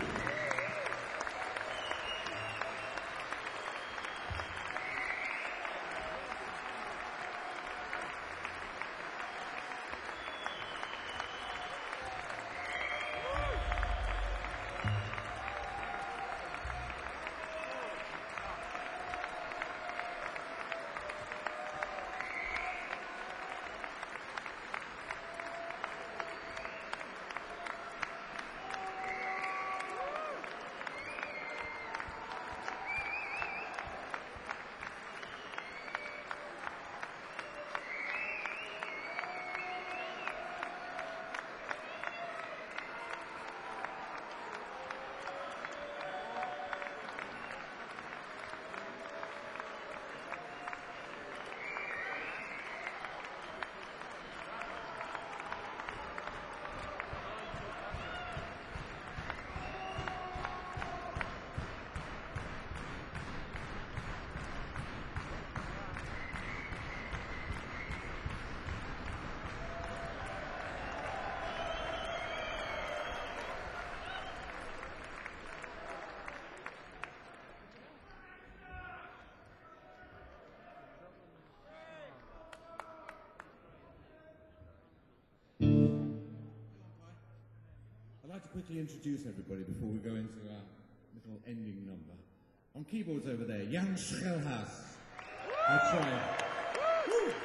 like to quickly introduce everybody before we go into our little ending number. On keyboards over there, Jan Schelhaas. I'll try it. Woo!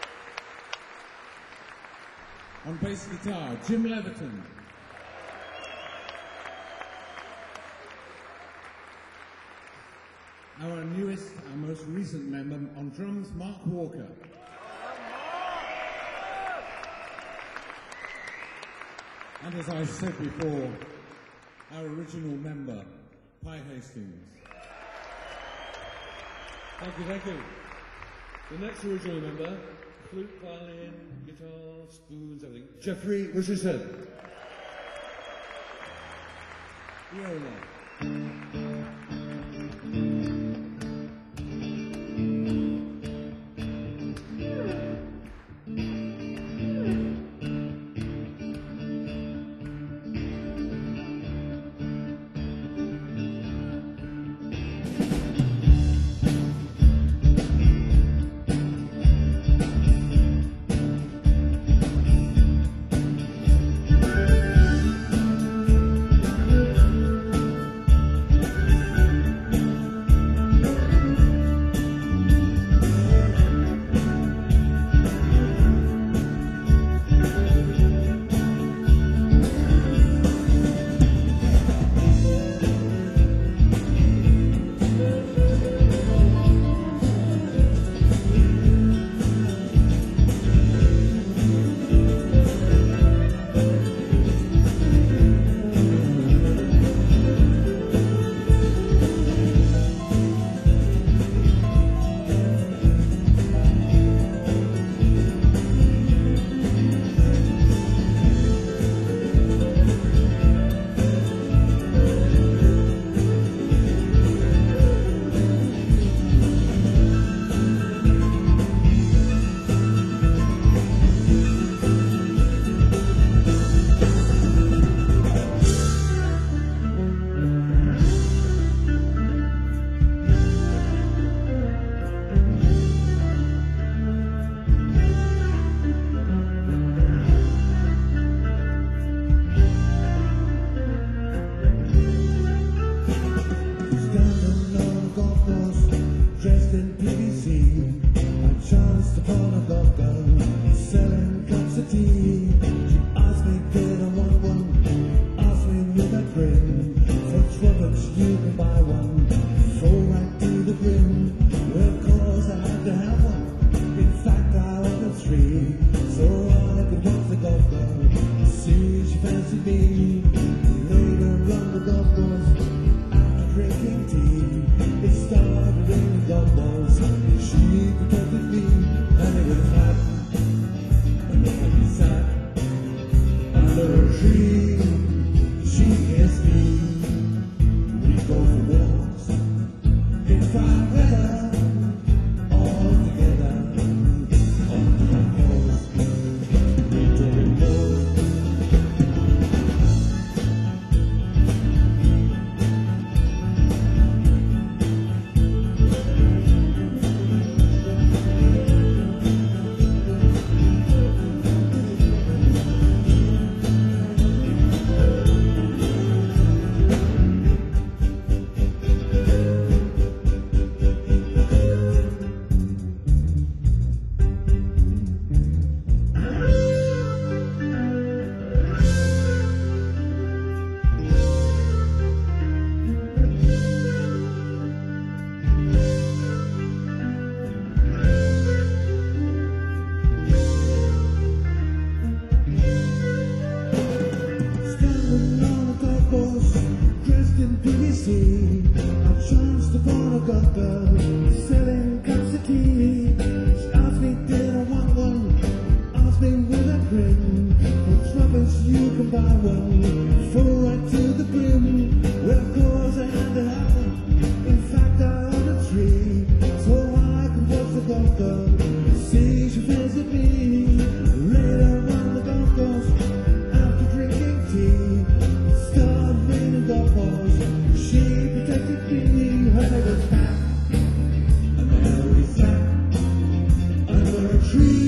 On bass guitar, Jim Leverton. Our newest, our most recent member on drums, Mark Walker. And as I said before, our original member, Pi Hastings. Thank you, thank you. The next original member, flute, violin, guitar, spoons, everything. Jeffrey Richardson. Viola.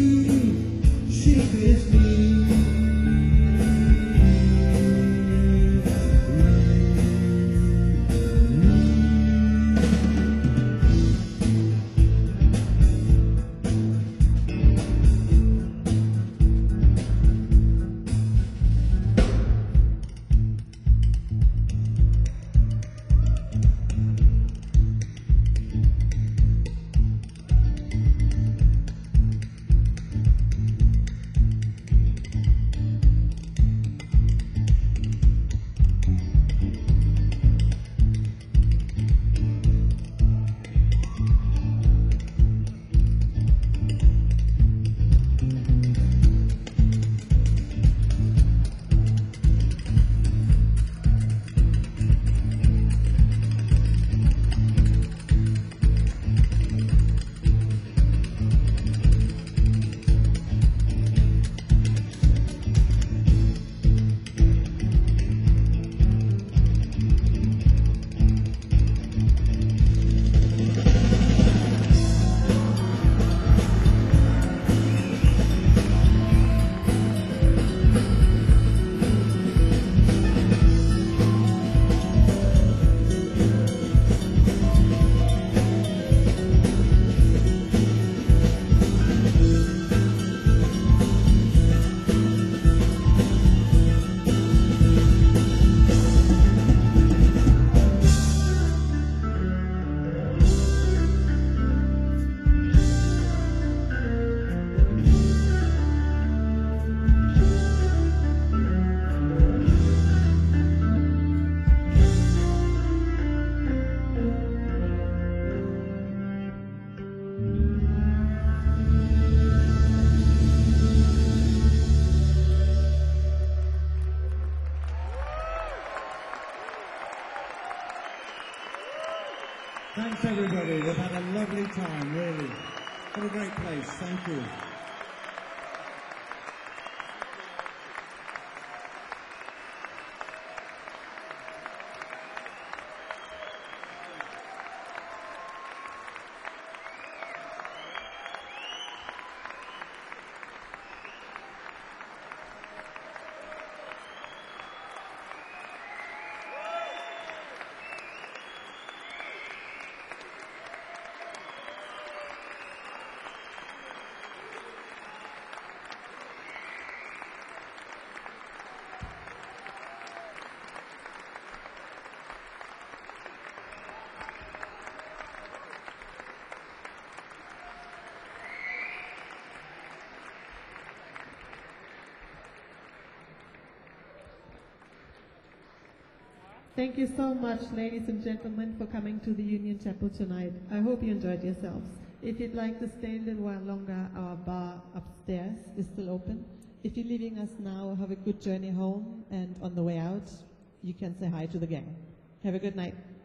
She kissed me. We've had a lovely time, really. What a great place. Thank you. Thank you so much, ladies and gentlemen, for coming to the Union Chapel tonight. I hope you enjoyed yourselves. If you'd like to stay a little while longer, our bar upstairs is still open. If you're leaving us now, have a good journey home, and on the way out, you can say hi to the gang. Have a good night.